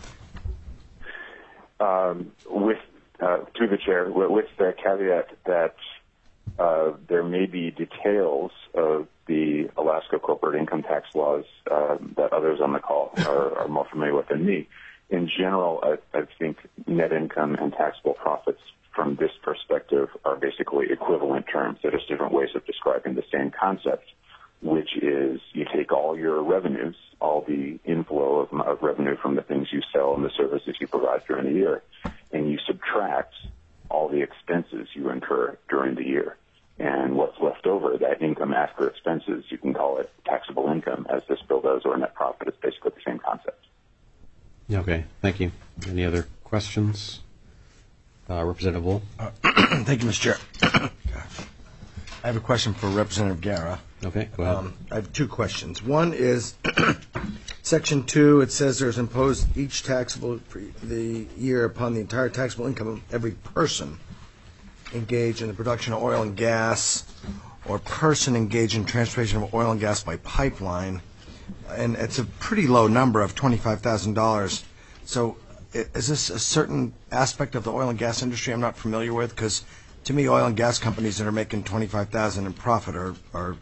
Through the chair, with the caveat that there may be details of the Alaska corporate income tax laws that others on the call are more familiar with than me. In general, I think net income and taxable profits from this perspective are basically equivalent terms. They're just different ways of describing the same concept, which is you take all your revenues, all the inflow of revenue from the things you sell and the services you provide during the year, and you subtract all the expenses you incur during the year. And what's left over, that income after expenses, you can call it taxable income, as this bill does, or net profit. It's basically the same concept. Okay, thank you. Any other questions? Representative Wool. Thank you, Mr. Chair. I have a question for Representative Gara. Okay, go ahead. I have two questions. One is Section 2, it says there's imposed each taxable for the year upon the entire taxable income of every person engaged in the production of oil and gas or person engaged in transportation of oil and gas by pipeline. And it's a pretty low number of $25,000. So is this a certain aspect of the oil and gas industry I'm not familiar with? Because to me, oil and gas companies that are making $25,000 in profit are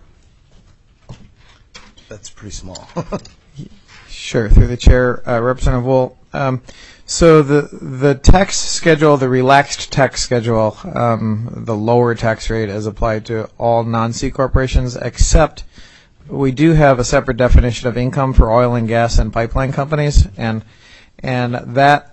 that's pretty small. Sure. Through the chair, Representative Wool, So the tax schedule, the relaxed tax schedule, the lower tax rate is applied to all non-C corporations, except we do have a separate definition of income for oil and gas and pipeline companies, and that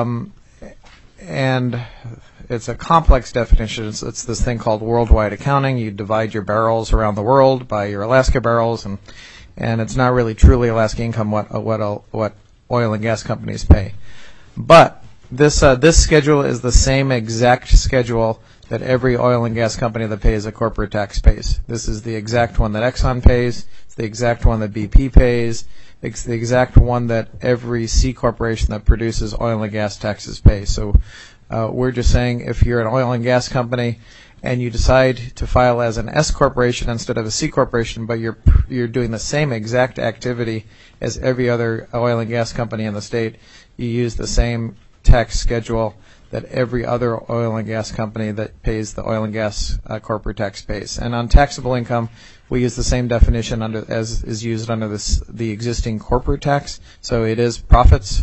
and it's a complex definition. It's this thing called worldwide accounting. You divide your barrels around the world by your Alaska barrels, and it's not really truly Alaska income what oil and gas companies pay. But this schedule is the same exact schedule that every oil and gas company that pays a corporate tax pays. This is the exact one that Exxon pays. It's the exact one that BP pays. It's the exact one that every C corporation that produces oil and gas taxes pays. So we're just saying if you're an oil and gas company and you decide to file as an S corporation instead of a C corporation, but you're doing the same exact activity as every other oil and gas company in the state, you use the same tax schedule that every other oil and gas company that pays the oil and gas corporate tax pays. And on taxable income, we use the same definition as is used under the existing corporate tax. So it is profits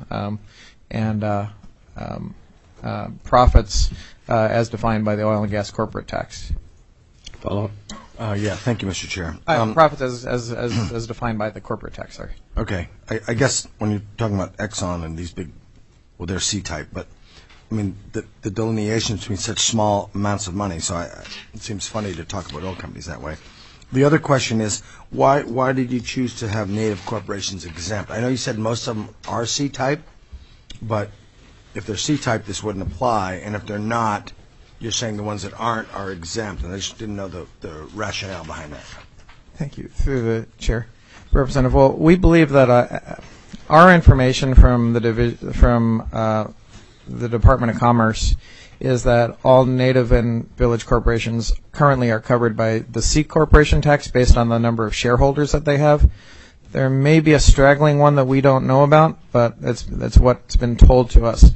profits as defined by the oil and gas corporate tax. Follow up? Yeah, thank you, Mr. Chair. Profits as defined by the corporate tax, sorry. Okay. I guess when you're talking about Exxon and these big, well, they're C-type, but, I mean, the delineation between such small amounts of money, so it seems funny to talk about oil companies that way. The other question is, why did you choose to have native corporations exempt? I know you said most of them are C-type, but if they're C-type, this wouldn't apply, and if they're not, you're saying the ones that aren't are exempt, and I just didn't know the rationale behind that. Thank you. Through the chair. Representative, well, we believe that our information from the Department of Commerce is that all native and village corporations currently are covered by the C corporation tax based on the number of shareholders that they have. There may be a straggling one that we don't know about, but that's what's been told to us.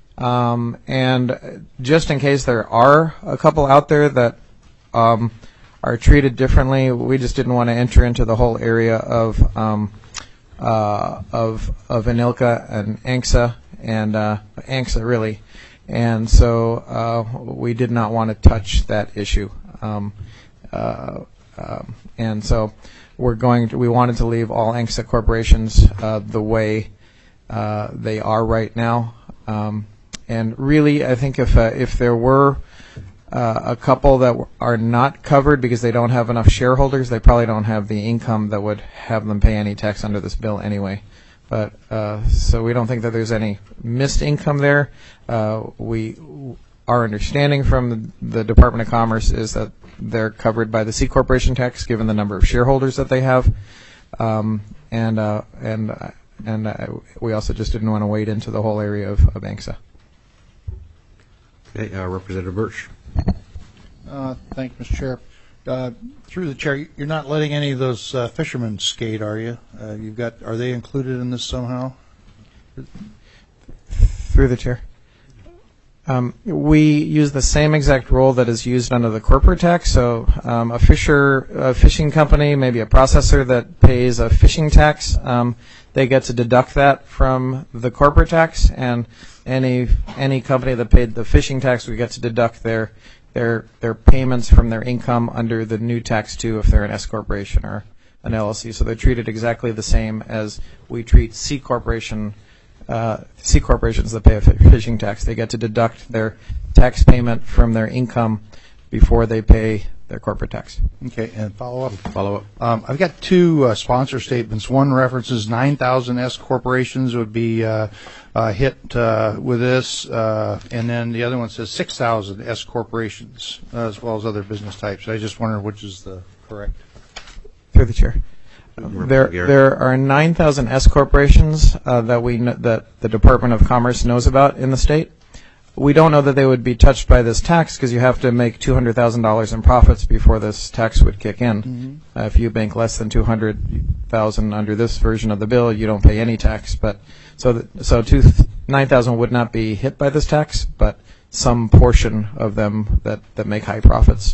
And just in case there are a couple out there that are treated differently, we just didn't want to enter into the whole area of ANILCA and ANCSA and ANCSA really, and so we did not want to touch that issue, and so we wanted to leave all ANCSA corporations the way they are right now. And really, I think if there were a couple that are not covered because they don't have enough shareholders, they probably don't have the income that would have them pay any tax under this bill anyway. But so we don't think that there's any missed income there. Our understanding from the Department of Commerce is that they're covered by the C corporation tax given the number of shareholders that they have, and we also just didn't want to wade into the whole area of ANCSA. Okay, Representative Birch. Thank you, Mr. Chair. Through the chair, you're not letting any of those fishermen skate, are you? Are they included in this somehow? Through the chair. We use the same exact rule that is used under the corporate tax. So a fishing company, maybe a processor that pays a fishing tax, they get to deduct that from the corporate tax, and any company that paid the fishing tax, we get to deduct their payments from their income under the new tax too if they're an S corporation or an LLC. So they're treated exactly the same as we treat C corporations that pay a fishing tax. They get to deduct their tax payment from their income before they pay their corporate tax. Okay, and follow up. I've got two sponsor statements. One references 9,000 S corporations would be hit with this, and then the other one says 6,000 S corporations as well as other business types. I just wonder which is the correct. Through the chair. There are 9,000 S corporations that the Department of Commerce knows about in the state. We don't know that they would be touched by this tax because you have to make $200,000 in profits before this tax would kick in. Mm-hmm. If you make less than $200,000 under this version of the bill, you don't pay any tax. But so 9,000 would not be hit by this tax, but some portion of them that make high profits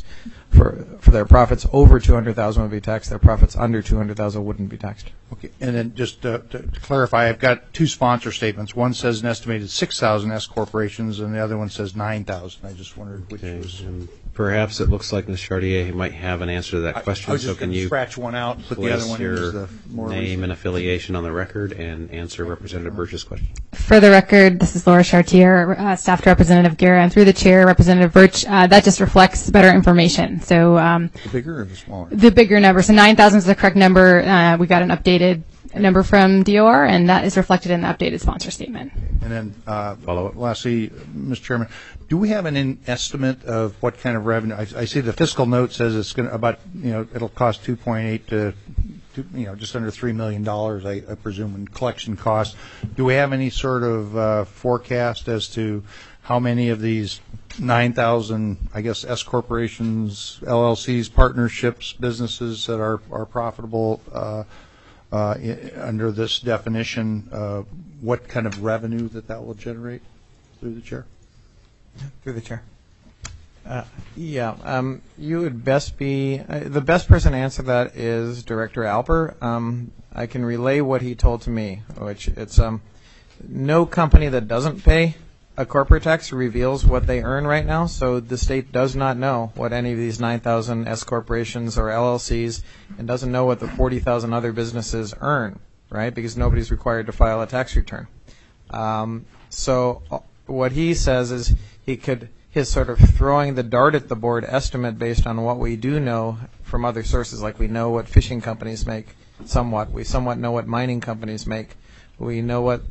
for their profits over 200,000 would be taxed. Their profits under 200,000 wouldn't be taxed. Okay, and then just to clarify, I've got two sponsor statements. One says an estimated 6,000 S corporations, and the other one says 9,000. I just wondered which was. Perhaps it looks like Ms. Chartier might have an answer to that question. I was just going to scratch one out and put the other one in as the more name recent. and affiliation on the record and answer Representative Birch's question. For the record, this is Laura Chartier, Staff to Representative Guerra, and through the chair, Representative Birch. That just reflects better information. So the bigger or the smaller? The bigger number. So 9,000 is the correct number. We got an updated number from DOR, and that is reflected in the updated sponsor statement. And then follow up. Lastly, Mr. Chairman, do we have an estimate of what kind of revenue? I see the fiscal note says it's going to about it'll cost 2.8 to just under $3 million, I presume, in collection costs. Do we have any sort of forecast as to how many of these 9,000, I guess, S corporations, LLCs, partnerships, businesses that are profitable under this definition, what kind of revenue that will generate? Through the chair. Through the chair. You would best be the best person to answer that is Director Alper. I can relay what he told to me, which it's no company that doesn't pay a corporate tax reveals what they earn right now, so the state does not know what any of these 9,000 S corporations or LLCs and doesn't know what the 40,000 other businesses earn, right? Because nobody's required to file a tax return. So what he says is his sort of throwing the dart at the board estimate based on what we do know from other sources, like we know what fishing companies make somewhat. We somewhat know what mining companies make. We know what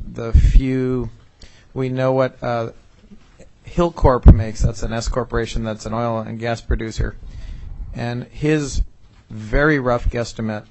Hilcorp makes. That's an S corporation. That's an oil and gas producer. And his very rough guesstimate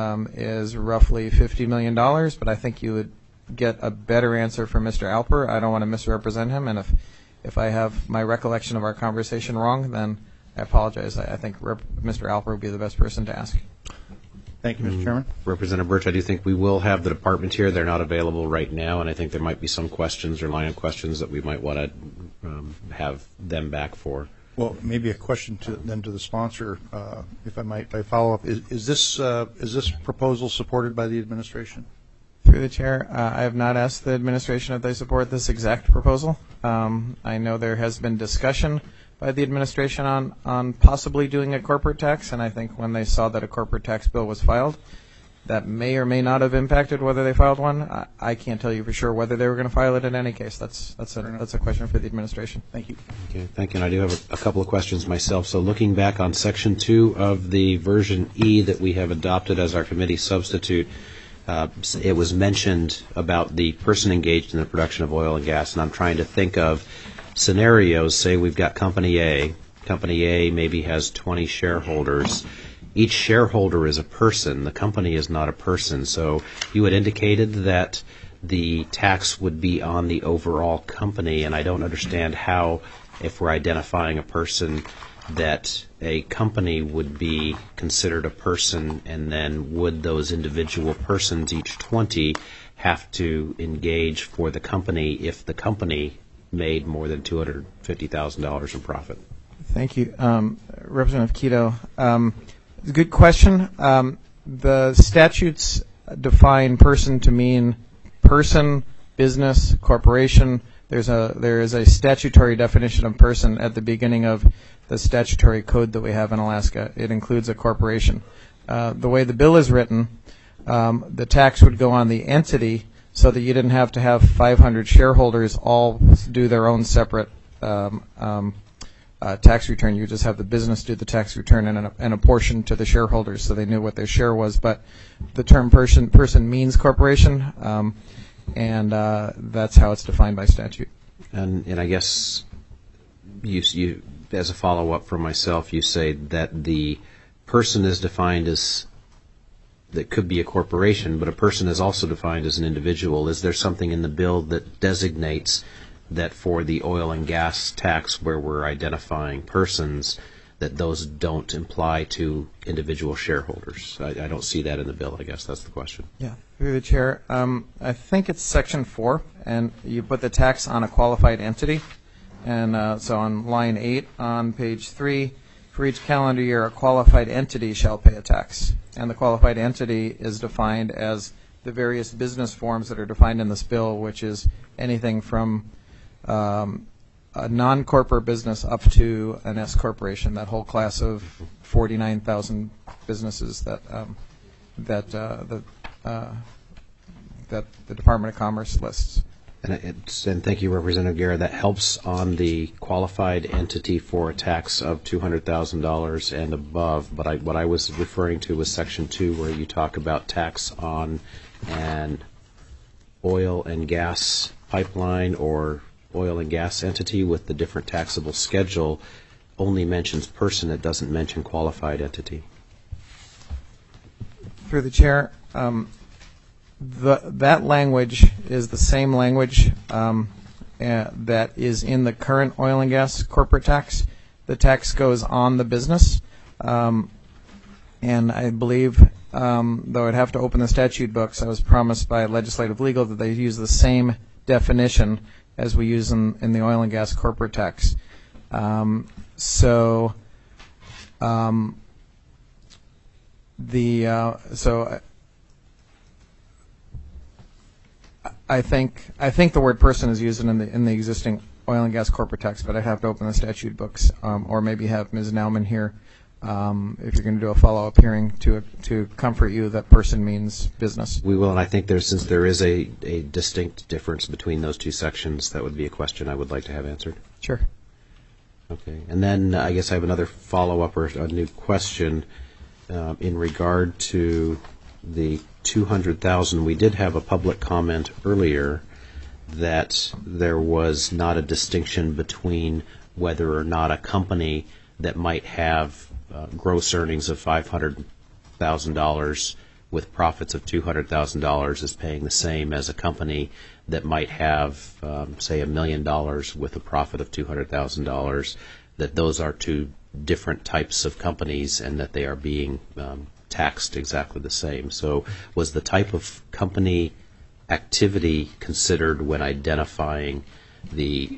is roughly $50 million, but I think you would get a better answer from Mr. Alper. I don't want to misrepresent him, and if I have my recollection of our conversation wrong, then I apologize. I think Mr. Alper would be the best person to ask. Thank you, Mr. Chairman. Representative Birch, I do think we will have the department here. They're not available right now, and I think there might be some questions or line of questions that we might want to have them back for. Well, maybe a question to the sponsor, if I might, by follow-up. Is this proposal supported by the administration? Through the chair, I have not asked the administration if they support this exact proposal. I know there has been discussion by the administration on possibly doing a corporate tax, and I think when they saw that a corporate tax bill was filed, that may or may not have impacted whether they filed one. I can't tell you for sure whether they were going to file it in any case. That's a question for the administration. Thank you. Okay, thank you. And I do have a couple of questions myself. So looking back on Section 2 of the version E that we have adopted as our committee substitute, it was mentioned about the person engaged in the production of oil and gas, and I'm trying to think of scenarios. Say we've got Company A. Company A maybe has 20 shareholders. Each shareholder is a person. The company is not a person. So you had indicated that the tax would be on the overall company, and I don't understand how, if we're identifying a person, that a company would be considered a person, and then would those individual persons, each 20, have to engage for the company if the company made more than $250,000 in profit? Thank you. Representative Quito. Good question. The statutes define person to mean person, business, corporation. There is a statutory definition of person at the beginning of the statutory code that we have in Alaska. It includes a corporation. The way the bill is written, the tax would go on the entity so that you didn't have to have 500 shareholders all do their own separate tax return. You just have the business do the tax return and a portion to the shareholders so they knew what their share was. But the term person means corporation, and that's how it's defined by statute. And I guess you as a follow-up from myself, you say that the person is defined as, that could be a corporation, but a person is also defined as an individual. Is there something in the bill that designates that for the oil and gas tax where we're identifying persons, that those don't imply to individual shareholders? I don't see that in the bill. I guess that's the question. Yeah, through the chair. I think it's Section 4, and you put the tax on a qualified entity. And so on line 8 on page 3, For each calendar year, a qualified entity shall pay a tax. And the qualified entity is defined as the various business forms that are defined in this bill, which is anything from a non-corporate business up to an S corporation, that whole class of 49,000 businesses that the Department of Commerce lists. And thank you, Representative Guerra. That helps on the qualified entity for a tax of $200,000 and above. But what I was referring to was Section 2, where you talk about tax on an oil and gas pipeline or oil and gas entity with the different taxable schedule. Only mentions person. It doesn't mention qualified entity. Through the chair, that language is the same language that is in the current oil and gas corporate tax. The tax goes on the business, and I believe, though I'd have to open the statute books, I was promised by legislative legal that they use the same definition as we use in the oil and gas corporate tax. I think the word person is used in the existing oil and gas corporate tax, but I'd have to open the statute books, or maybe have Ms. Nauman here if you're going to do a follow-up hearing to comfort you that person means business. We will, and I think since there is a distinct difference between those two sections, that would be a question I would like to have answered. Sure. Okay, and then I guess I have another follow-up or a new question in regard to the $200,000. We did have a public comment earlier that there was not a distinction between whether or not a company that might have gross earnings of $500,000 with profits of $200,000 is paying the same as a company that might have, say, $1 million with a profit of $200,000, that those are two different types of companies and that they are being taxed exactly the same. So was the type of company activity considered when identifying the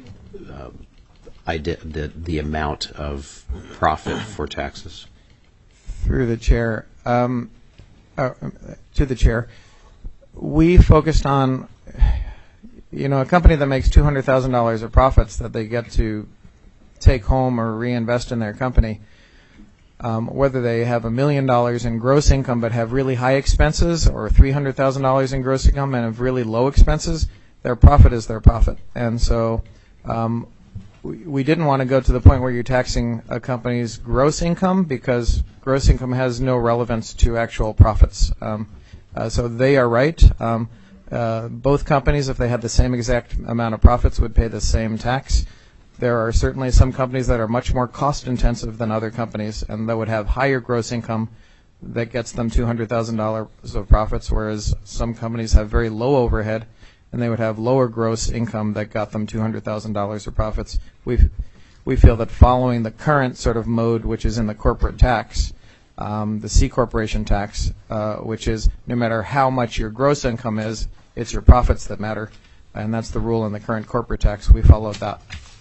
amount of profit for taxes? Through the chair, to the chair, we focused on, a company that makes $200,000 of profits that they get to take home or reinvest in their company. Whether they have $1 million in gross income but have really high expenses, or $300,000 in gross income and have really low expenses, their profit is their profit. And so we didn't want to go to the point where you're taxing a company's gross income, because gross income has no relevance to actual profits. So they are right. Both companies, if they had the same exact amount of profits, would pay the same tax. There are certainly some companies that are much more cost-intensive than other companies, and that would have higher gross income that gets them $200,000 of profits, whereas some companies have very low overhead, and they would have lower gross income that got them $200,000 of profits. We feel that following the current sort of mode, which is in the corporate tax, the C corporation tax, which is no matter how much your gross income is, it's your profits that matter, and that's the rule in the current corporate tax. We followed that.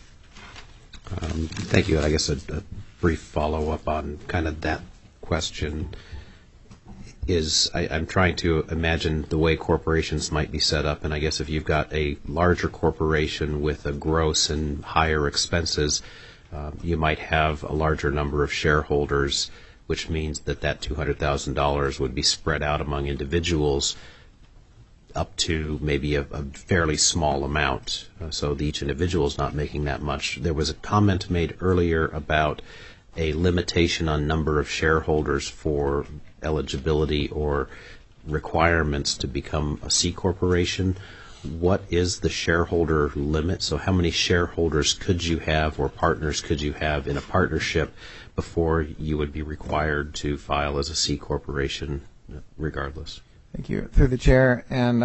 Thank you. I guess a brief follow-up on kind of that question is I'm trying to imagine the way corporations might be set up, and I guess if you've got a larger corporation with a gross and higher expenses, you might have a larger number of shareholders, which means that $200,000 would be spread out among individuals up to maybe a fairly small amount. So each individual is not making that much. There was a comment made earlier about a limitation on number of shareholders for eligibility or requirements to become a C corporation. What is the shareholder limit? So how many shareholders could you have or partners could you have in a partnership before you would be required to file as a C corporation regardless? Thank you. Through the chair. And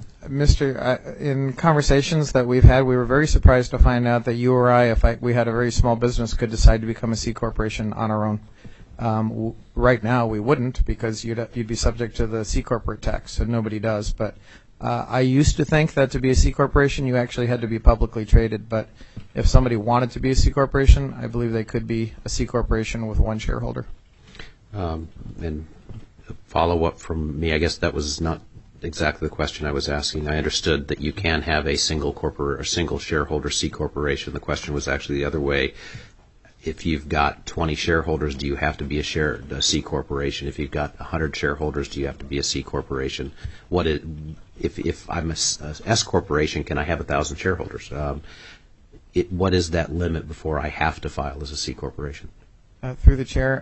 in conversations that we've had, we were very surprised to find out that you or I, if we had a very small business, could decide to become a C corporation on our own. Right now we wouldn't, because you'd be subject to the C corporate tax, and nobody does. But I used to think that to be a C corporation, you actually had to be publicly traded, but if somebody wanted to be a C corporation, I believe they could be a C corporation with one shareholder. And a follow-up from me, I guess that was not exactly the question I was asking. I understood that you can have a single shareholder C corporation. The question was actually the other way. If you've got 20 shareholders, do you have to be a C corporation? If you've got 100 shareholders, do you have to be a C corporation? If I'm a S corporation, can I have 1,000 shareholders? What is that limit before I have to file as a C corporation? Through the chair.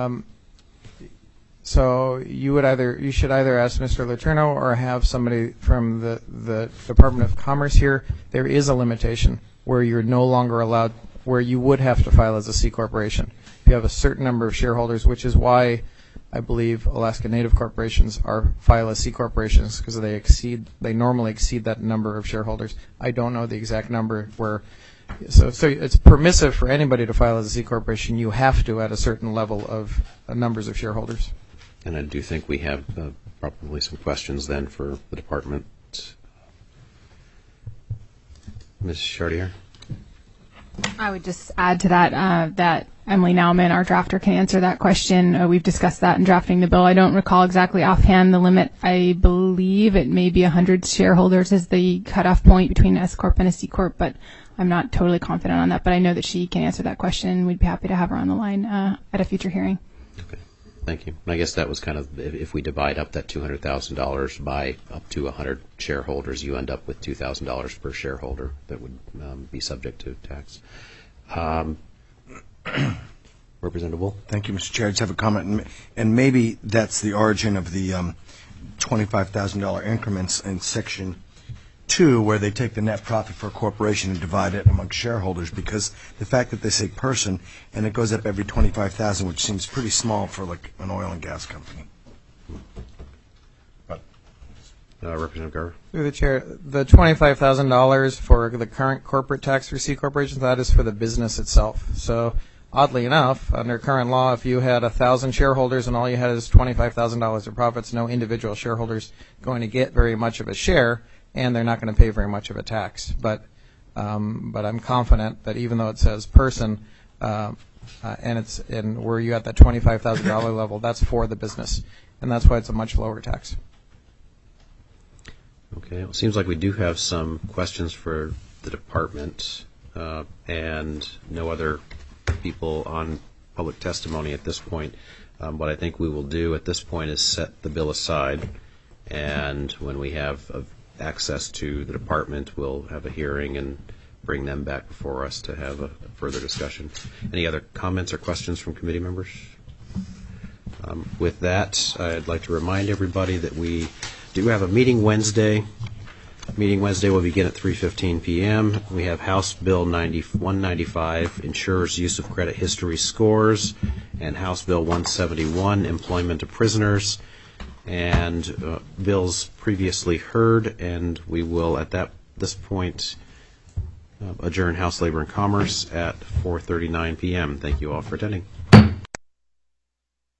So you should either ask Mr. Letourneau or have somebody from the Department of Commerce here. There is a limitation where you're no longer allowed, where you would have to file as a C corporation. You have a certain number of shareholders, which is why I believe Alaska Native corporations file as C corporations, because they normally exceed that number of shareholders. I don't know the exact number so it's permissive for anybody to file as a C corporation. You have to at a certain level of numbers of shareholders. And I do think we have probably some questions then for the department. Ms. Chartier? I would just add to that that Emily Nauman, our drafter, can answer that question. We've discussed that in drafting the bill. I don't recall exactly offhand the limit. I believe it may be 100 shareholders is the cutoff point between an S Corp and a C Corp, but I'm not totally confident on that. But I know that she can answer that question, and we'd be happy to have her on the line at a future hearing. Okay. Thank you. I guess that was kind of, if we divide up that $200,000 by up to 100 shareholders, you end up with $2,000 per shareholder that would be subject to tax. Representative Wool? Thank you, Mr. Chair. I just have a comment, and maybe that's the origin of the $25,000 increments in Section 2, where they take the net profit for a corporation and divide it among shareholders, because the fact that they say person and it goes up every $25,000, which seems pretty small for like an oil and gas company. Representative Garver? Through the chair, the $25,000 for the current corporate tax for C corporations, that is for the business itself. So oddly enough, under current law, if you had 1,000 shareholders and all you had is $25,000 of profits, no individual shareholders going to get very much of a share, and they're not going to pay very much of a tax. But I'm confident that even though it says person, and where you at that $25,000 level, that's for the business, and that's why it's a much lower tax. Okay. Well, it seems like we do have some questions for the department, and no other people on public testimony at this point. What I think we will do at this point is set the bill aside, and when we have access to the department, we'll have a hearing and bring them back before us to have a further discussion. Any other comments or questions from committee members? With that, I'd like to remind everybody that we do have a meeting Wednesday. Meeting Wednesday will begin at 3:15 p.m. We have House Bill 195, Insurers' Use of Credit History Scores, and House Bill 171, Employment of Prisoners, and bills previously heard, and we will at this point adjourn House Labor and Commerce at 4:39 p.m. Thank you all for attending.